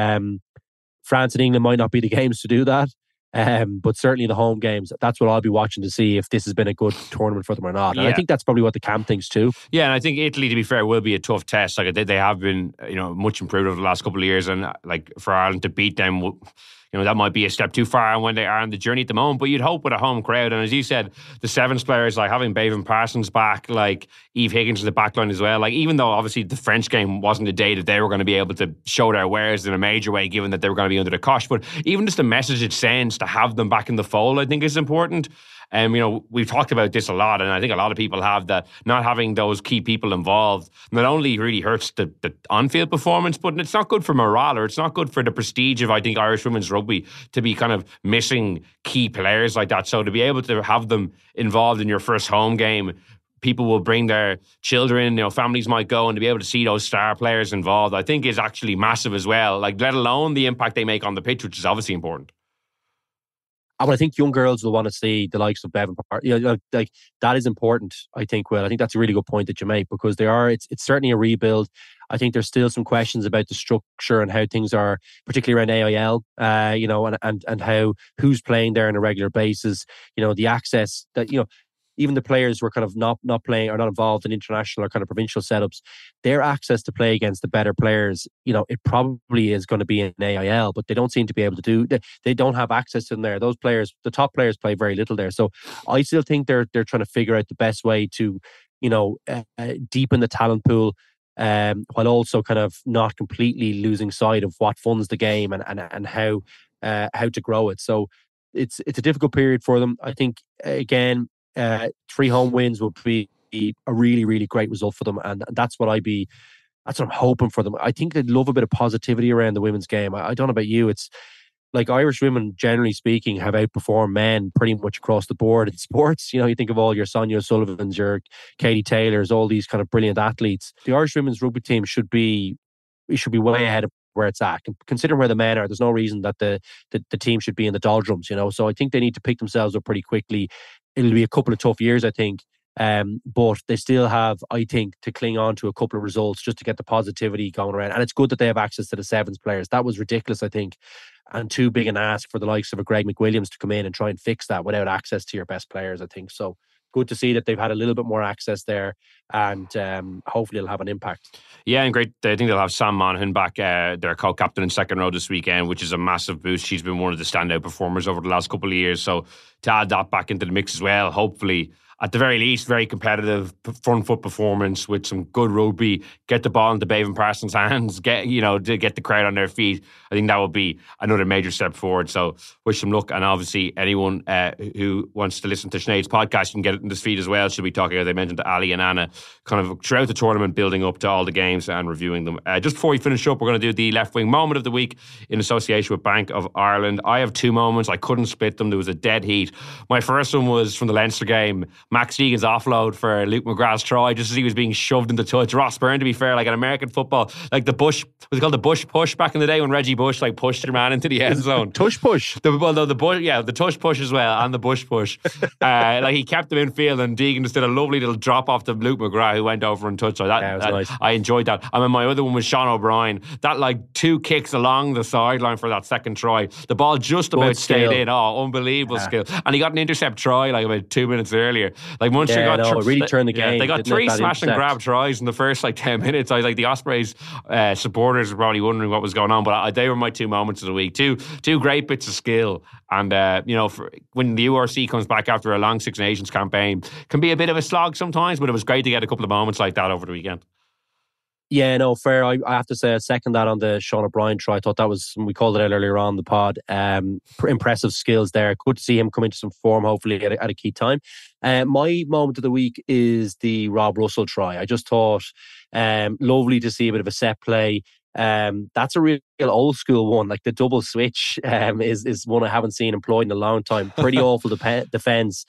France and England might not be the games to do that. But certainly the home games, that's what I'll be watching to see if this has been a good tournament for them or not. And I think that's probably what the camp thinks too. Yeah, and I think Italy, to be fair, will be a tough test. Like they have been, much improved over the last couple of years, and like for Ireland to beat them, that might be a step too far when they are on the journey at the moment. But you'd hope with a home crowd, and as you said, the sevens players, like having Bevan Parsons back, like Eve Higgins in the back line as well. Like even though obviously the French game wasn't the day that they were going to be able to show their wares in a major way, given that they were going to be under the cosh, but even just the message it sends to have them back in the fold, I think is important. We've talked about this a lot, and I think a lot of people have, that not having those key people involved not only really hurts the on-field performance, but it's not good for morale, or it's not good for the prestige of, I think, Irish women's rugby to be kind of missing key players like that. So to be able to have them involved in your first home game people will bring their children, families might go, and to be able to see those star players involved, I think is actually massive as well. Like, let alone the impact they make on the pitch, which is obviously important. I think young girls will want to see the likes of Bevan Park. Like that is important. I think. Well, I think that's a really good point that you make, because they are. It's certainly a rebuild. I think there's still some questions about the structure and how things are, particularly around AIL. And how who's playing there on a regular basis. The access that even the players who are kind of not playing or not involved in international or kind of provincial setups, their access to play against the better players, it probably is going to be in AIL, but they don't seem to be able to do. They don't have access to them there. Those players, the top players, play very little there. So I still think they're trying to figure out the best way to, deepen the talent pool, while also kind of not completely losing sight of what funds the game and how to grow it. So it's a difficult period for them. I think again. 3 home wins would be a really, really great result for them, and that's what I'm hoping for them. I think they'd love a bit of positivity around the women's game. I don't know about you. It's like Irish women, generally speaking, have outperformed men pretty much across the board in sports. You think of all your Sonia O'Sullivans, your Katie Taylors, all these kind of brilliant athletes. The Irish women's rugby team should be way ahead of where it's at. Considering where the men are, there's no reason that the team should be in the doldrums, So I think they need to pick themselves up pretty quickly. It'll be a couple of tough years, I think. But they still have, I think, to cling on to a couple of results just to get the positivity going around. And it's good that they have access to the sevens players. That was ridiculous, I think, and too big an ask for the likes of a Greg McWilliams to come in and try and fix that without access to your best players, I think. So good to see that they've had a little bit more access there, and hopefully it'll have an impact. Yeah, and great. I think they'll have Sam Monaghan back, their co-captain in second row this weekend, which is a massive boost. She's been one of the standout performers over the last couple of years. So to add that back into the mix as well, hopefully, at the very least, very competitive front foot performance with some good rugby, get the ball into Bevan Parsons' hands, get the crowd on their feet. I think that would be another major step forward. So wish them luck. And obviously anyone who wants to listen to Sinead's podcast, you can get it in this feed as well. She'll be talking, as I mentioned, to Ali and Anna kind of throughout the tournament, building up to all the games and reviewing them. Just before we finish up, we're going to do the left wing moment of the week in association with Bank of Ireland. I have 2 moments. I couldn't split them. There was a dead heat. My first one was from the Leinster game. Max Deegan's offload for Luke McGrath's try, just as he was being shoved into touch. Ross Byrne, to be fair, like an American football, like the Bush, was it called the Bush push back in the day when Reggie Bush like pushed your man into the end zone? Tush push. The tush push as well, and the Bush push. Like he kept them in field, and Deegan just did a lovely little drop off to Luke McGrath, who went over and touched. So that was nice. I enjoyed that. And then my other one was Sean O'Brien. That like 2 kicks along the sideline for that second try. The ball just about stayed in. Oh, unbelievable skill. And he got an intercept try like about 2 minutes earlier. Like Munster it really turned the game. They got 3 smash and grab tries in the first like 10 minutes. I was like, the Ospreys supporters were probably wondering what was going on, but they were my 2 moments of the week. Two great bits of skill. And when the URC comes back after a long Six Nations campaign, can be a bit of a slog sometimes, but it was great to get a couple of moments like that over the weekend. Yeah, no, fair. I have to say, I second that on the Sean O'Brien try. I thought that was, we called it out earlier on the pod, impressive skills there. Good to see him come into some form, hopefully, at a key time. My moment of the week is the Rob Russell try. I just thought lovely to see a bit of a set play. That's a real old school one. Like the double switch is one I haven't seen employed in a long time. Pretty awful defence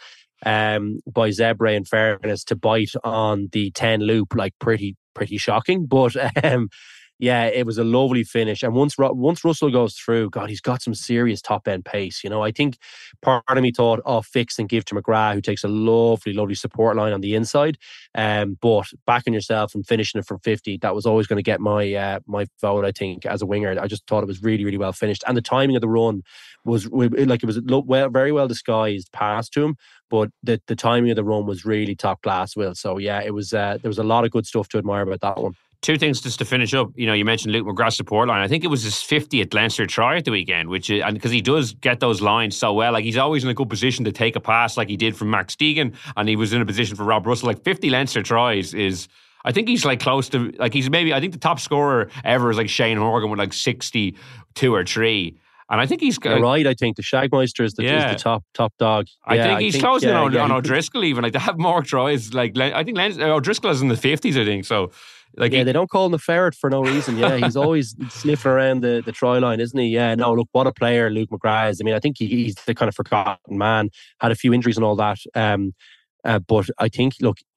by Zebre, in fairness, to bite on the 10 loop, like pretty shocking, but yeah, it was a lovely finish. And once Russell goes through, God, he's got some serious top end pace. I think part of me thought, fix and give to McGrath, who takes a lovely support line on the inside. But backing yourself and finishing it from 50, that was always going to get my vote. I think as a winger, I just thought it was really well finished, and the timing of the run was like, it was very well disguised pass to him, but the timing of the run was really top class, Will. So yeah, it was there was a lot of good stuff to admire about that one. 2 things just to finish up. You mentioned Luke McGrath's support line. I think it was his 50th Leinster try at the weekend, and because he does get those lines so well, like he's always in a good position to take a pass, like he did from Max Deegan, and he was in a position for Rob Russell. Like 50 Leinster tries is, I think he's like close to, like he's maybe, I think the top scorer ever is like Shane Horgan with like 62 or 3. And I think he's You're right. I think the Shagmeister is the top dog. I think he's closing on O'Driscoll even. Like, to have more tries. Like, I think O'Driscoll is in the 50s, I think. So, like, they don't call him the ferret for no reason. Yeah, he's always sniffing around the try line, isn't he? Yeah, no, look, what a player Luke McGrath is. I mean, I think he's the kind of forgotten man. Had a few injuries and all that. But I think, look,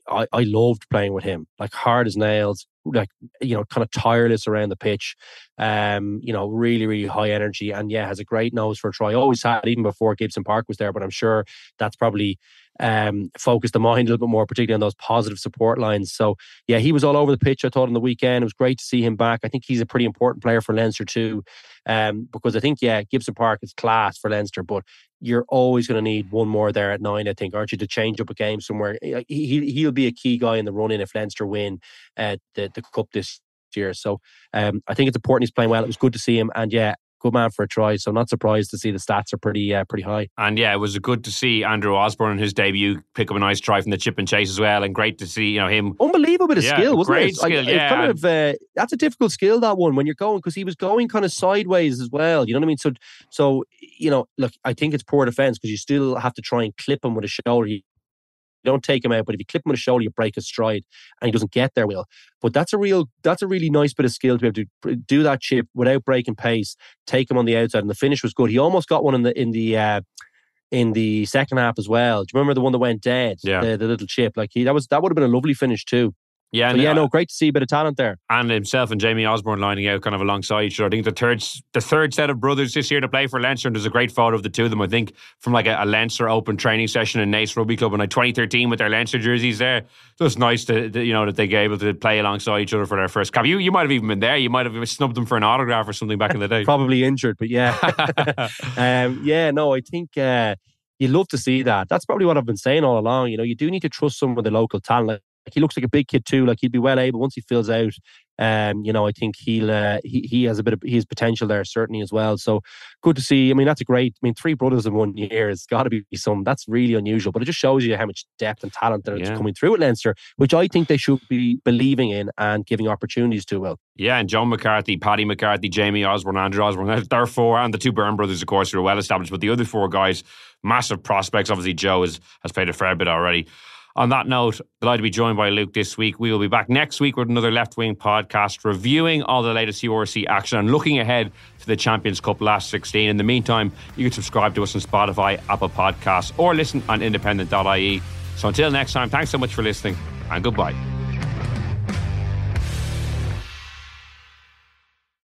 I loved playing with him, like hard as nails, like, you know, kind of tireless around the pitch, you know, really, really high energy, and yeah, has a great nose for a try. Always had, even before Gibson Park was there, but I'm sure that's probably focused the mind a little bit more, particularly on those positive support lines. So yeah, he was all over the pitch, I thought, on the weekend. It was great to see him back. I think he's a pretty important player for Leinster too, because I think, yeah, Gibson Park is class for Leinster, but you're always going to need one more there at 9, I think, aren't you, to change up a game somewhere. He'll be a key guy in the run-in if Leinster win the Cup this year. So I think it's important he's playing well. It was good to see him, and yeah, good man for a try. So not surprised to see the stats are pretty high. And yeah, it was good to see Andrew Osborne in his debut pick up a nice try from the chip and chase as well, and great to see, you know, him. Unbelievable bit of skill, wasn't great it? Skill, yeah. Kind of, that's a difficult skill, that one, when you're going, because he was going kind of sideways as well. You know what I mean? So you know, look, I think it's poor defense because you still have to try and clip him with a shoulder. You don't take him out, but if you clip him with a shoulder, you break his stride, and he doesn't get there, Will. But that's a really nice bit of skill to be able to do that chip without breaking pace, take him on the outside, and the finish was good. He almost got one in the second half as well. Do you remember the one that went dead? Yeah, the little chip. Like that would have been a lovely finish too. Yeah, so, great to see a bit of talent there. And himself and Jamie Osborne lining out kind of alongside each other. I think the third set of brothers this year to play for Leinster, and there's a great photo of the two of them, I think, from like a Leinster Open training session in Naas Rugby Club in like 2013 with their Leinster jerseys there. So it's nice to you know, that they get able to play alongside each other for their first cap. You might have even been there. You might have snubbed them for an autograph or something back in the day. Probably injured, but yeah. I think you love to see that. That's probably what I've been saying all along. You know, you do need to trust some of the local talent. Like, he looks like a big kid too. Like, he'd be well able once he fills out. You know, I think he has he has potential there certainly as well. So good to see. I mean, that's a great. I mean, 3 brothers in 1 year has got to be some. That's really unusual. But it just shows you how much depth and talent that's coming through at Leinster, which I think they should be believing in and giving opportunities to. Will. Yeah, and John McCarthy, Paddy McCarthy, Jamie Osborne, Andrew Osborne, they're 4, and the 2 Byrne brothers, of course, who are well established. But the other 4 guys, massive prospects. Obviously, Joe has played a fair bit already. On that note, delighted to be joined by Luke this week. We will be back next week with another Left Wing podcast, reviewing all the latest URC action and looking ahead to the Champions Cup last 16. In the meantime, you can subscribe to us on Spotify, Apple Podcasts, or listen on independent.ie. So until next time, thanks so much for listening, and goodbye.